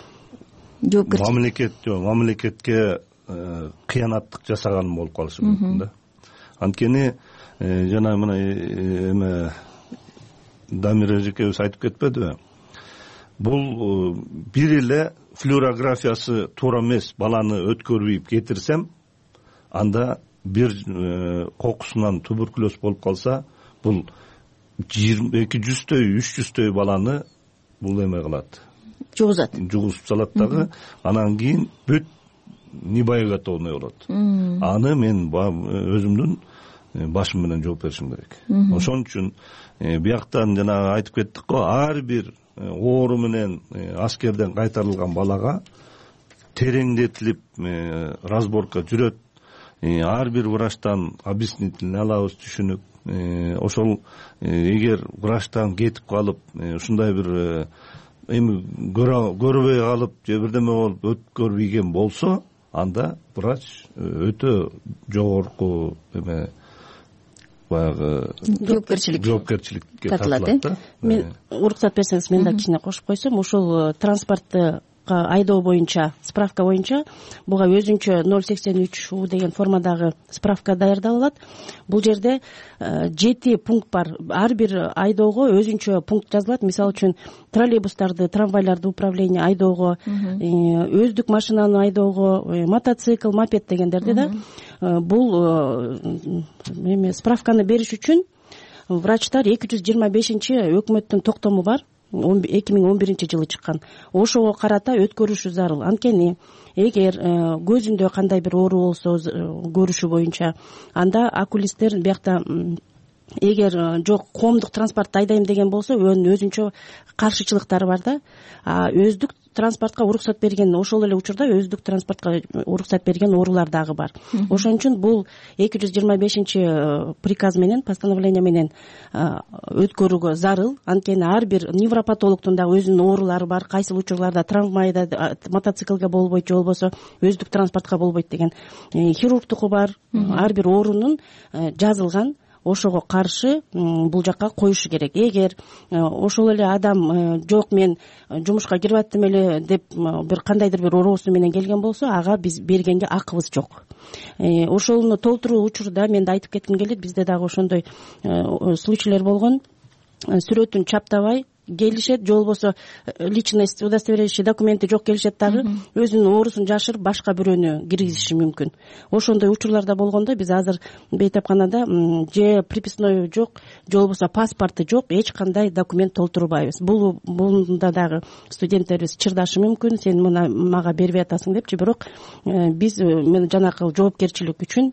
мамлекетке кыянаттык жасаганым болуп калышы мүмкүн да. Анткени жана мына эме Дамир эжекебиз айтып кетпедиби? Бул бир эле флюорографиясы туура эмес баланы өткөрбөй кетирсем, анда бир кокусунан туберкулез болуп калса, бул 200-төй 300-төй баланы бул эме кылат, жугузуп салат дагы. Анан кийин бүт небоеготовный болот. Аны мен өзүмдүн башым менен жооп беришим керек. Ошон үчүн бияктан жана айтып кеттик го, ар бир оору менен аскерден кайтарылган балага тереңдетилип разборка жүрөт. Ар бир врачтан объяснительный алабыз, түшүнүк. Ошол эгер врачтан кетип калып, ушундай бир эми көрбөй калып же бирдеме болуп өткөрбөйген болсо, анда врач өтө жогорку эме баягы жоопкерчиликке тартылат. Мен уруксат берсеңиз, мен да кичине кошуп койсом, ушул транспортты айдоо боюнча, справка боюнча буга өзүнчө 083 деген формадагы справка даярдалат. Бул жерде 7 пункт бар. Ар бир айдоого өзүнчө пункт жазылат. Мисалы үчүн троллейбустарды, трамвайларды управление айдоого, өздүк машинаны айдоого, мотоцикл, мопед дегендерди да. Бул справканы бериш үчүн врачтар 225-чи өкмөттүн токтому бар. 2011-жылы чыккан. Ошого карата өткөрүшү зарыл. Анткени эгер көзүндө кандай бир оору болсо көрүшү боюнча, анда окулисттер биякта эгер жок коомдук транспортто айдайм деген болсо, өзүнчө каршычылыктары бар да. Өздүк транспортко уруксат берген, ошол эле учурда өздүк транспортко уруксат берген оорулар дагы бар. Ошон үчүн бул 225-чи приказ менен, постановление менен өткөрүүгө зарыл. Анткени ар бир невропатологдун дагы өзүнүн оорулары бар. Кайсыл учурларда трамвайда, мотоциклге болбойт, же болбосо өздүк транспортко болбойт деген хирургтуку бар. Ар бир оорунун жазылган, ошого каршы бул жакка коюшу керек. Эгер ошол эле адам жок, мен жумушка кирип аттым эле деп бир кандайдыр бир оорусу менен келген болсо, ага биз бергенге акыбыз жок. Ошону толтуруу учурда мен да айтып кетким келет, бизде дагы ошондой случайлар болгон. Сүрөтүн чаптабай келишет, же болбосо личность удостоверяющий документи жок келишет дагы, өзүнүн оорусун жашырып башка бирөөнү киргизиши мүмкүн. Ошондой учурларда болгондо биз азыр бейтапканада же приписной жок, же болбосо паспорту жок, эч кандай документ толтурбайбыз. Бунда дагы студенттерибиз чырдашы мүмкүн, сен мага бербей атасың депчи, бирок биз мен жанакы жоопкерчилик үчүн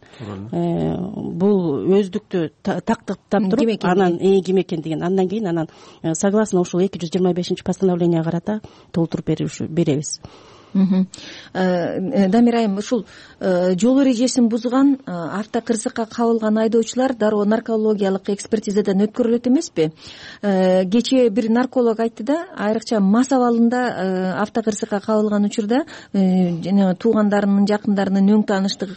бул өздүктү тактыктап туруп, анан ким экендигин, андан кийин анан согласно ушул 225-чи постановление карата толтуруп беребиз. Дамир айым, ушул жол эрежесин бузган, автокырсыкка кабылган айдоочулар дароо наркологиялык экспертизадан өткөрүлөт эмеспи? Кечээ бир нарколог айтты да, айрыкча мас абалында автокырсыкка кабылган учурда жана туугандарынын, жакындарынын өң тааныштык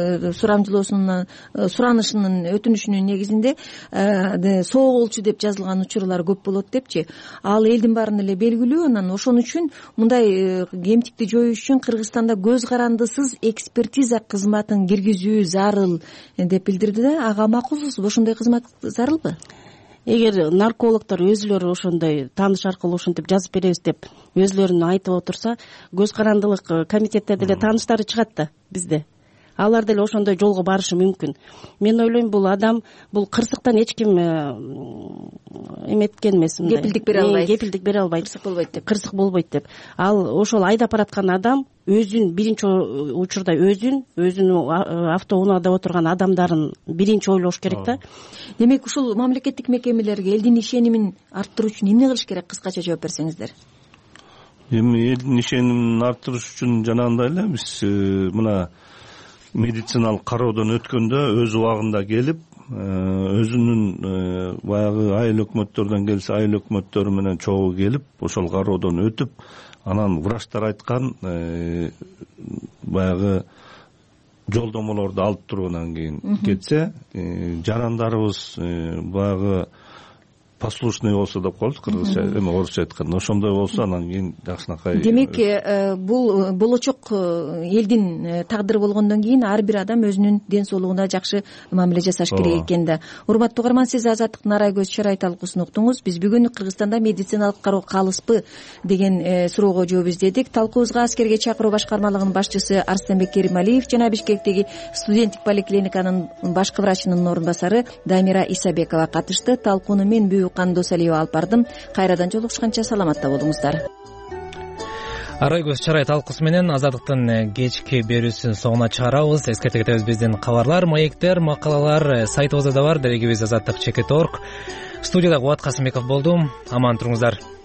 суранышынын өтүнүшүнүн негизинде соолчу деп жазылган учурлар көп болот депчи. Ал элдин баарына эле белгилүү. Анан ошон үчүн мындай кемтикти жоюш үчүн Кыргызстанда көз карандысыз экспертиза кызматын киргизүү зарыл деп билдирди да. Ага макулсузбу? Ошондой кызмат зарылбы? Эгер наркологдор өзүлөрү ошондой тааныш аркылуу ушинтип жазып беребиз деп өзүлөрүн айтып отурса, көз карандылык комитетте деле тааныштары чыгат да bizde. Алар деле ошондой жолго барышы мүмкүн. Мен ойлойм, бул адам, бул кырсыктан эч ким эметкен эмес. Кепилдик бере албайт. Кырсык болбойт деп. Ал ошол айдап бараткан адам өзүн биринчи учурда өзүнүн автоунаада отурган адамдарын биринчи ойлош керек да. Демек, ушул мамлекеттик мекемелерге элдин ишенимин арттыруу үчүн эмне кылыш керек? Кыскача жооп берсеңиздер. эми элдин ишенимин арттырыш үчүн жанагындай эле биз мына медициналык кароодон өткөндө өз убагында келип, өзүнүн баягы айыл өкмөттөрдөн келсе айыл өкмөттөрү менен чогуу келип, ошол кароодон өтүп, анан врачтар айткан баягы жолдомолорду алып тургандан кийин кетсе, жарандарыбыз баягы послушный болсо деп коебуз кыргызча, эми орусча айтканда, ошондой болсо анан кийин жакшынакай. Демек, бул болочок элдин тагдыры болгондон кийин ар бир адам өзүнүн ден соолугуна жакшы мамиле жасаш керек экен да. Урматтуу угарман, сиз Азаттык Нарай көз чарай талкуусун уктуңуз. Биз бүгүн Кыргызстанда медициналык кароо калыспы деген суроого жооп издедик. Талкуубузга аскерге чакыруу башкармалыгынын башчысы Арыстанбек Керималиев жана Бишкектеги студенттик поликлиниканын башкы врачынын орун басары Дамира Исабекова катышты. Талкууну мен Кан Досалиева алып бардым. Кайрадан жолугушканча саламатта болуңуздар. Арай көз чарай талкуусу менен Азаттыктын кечки берүүсүн соңуна чыгарабыз. Эскерте кетебиз, биздин кабарлар, маектер, макалалар сайтыбызда да бар. Дарегибиз Азаттык.org. Студияда Кубат Касымбеков болдум. Аман туруңуздар.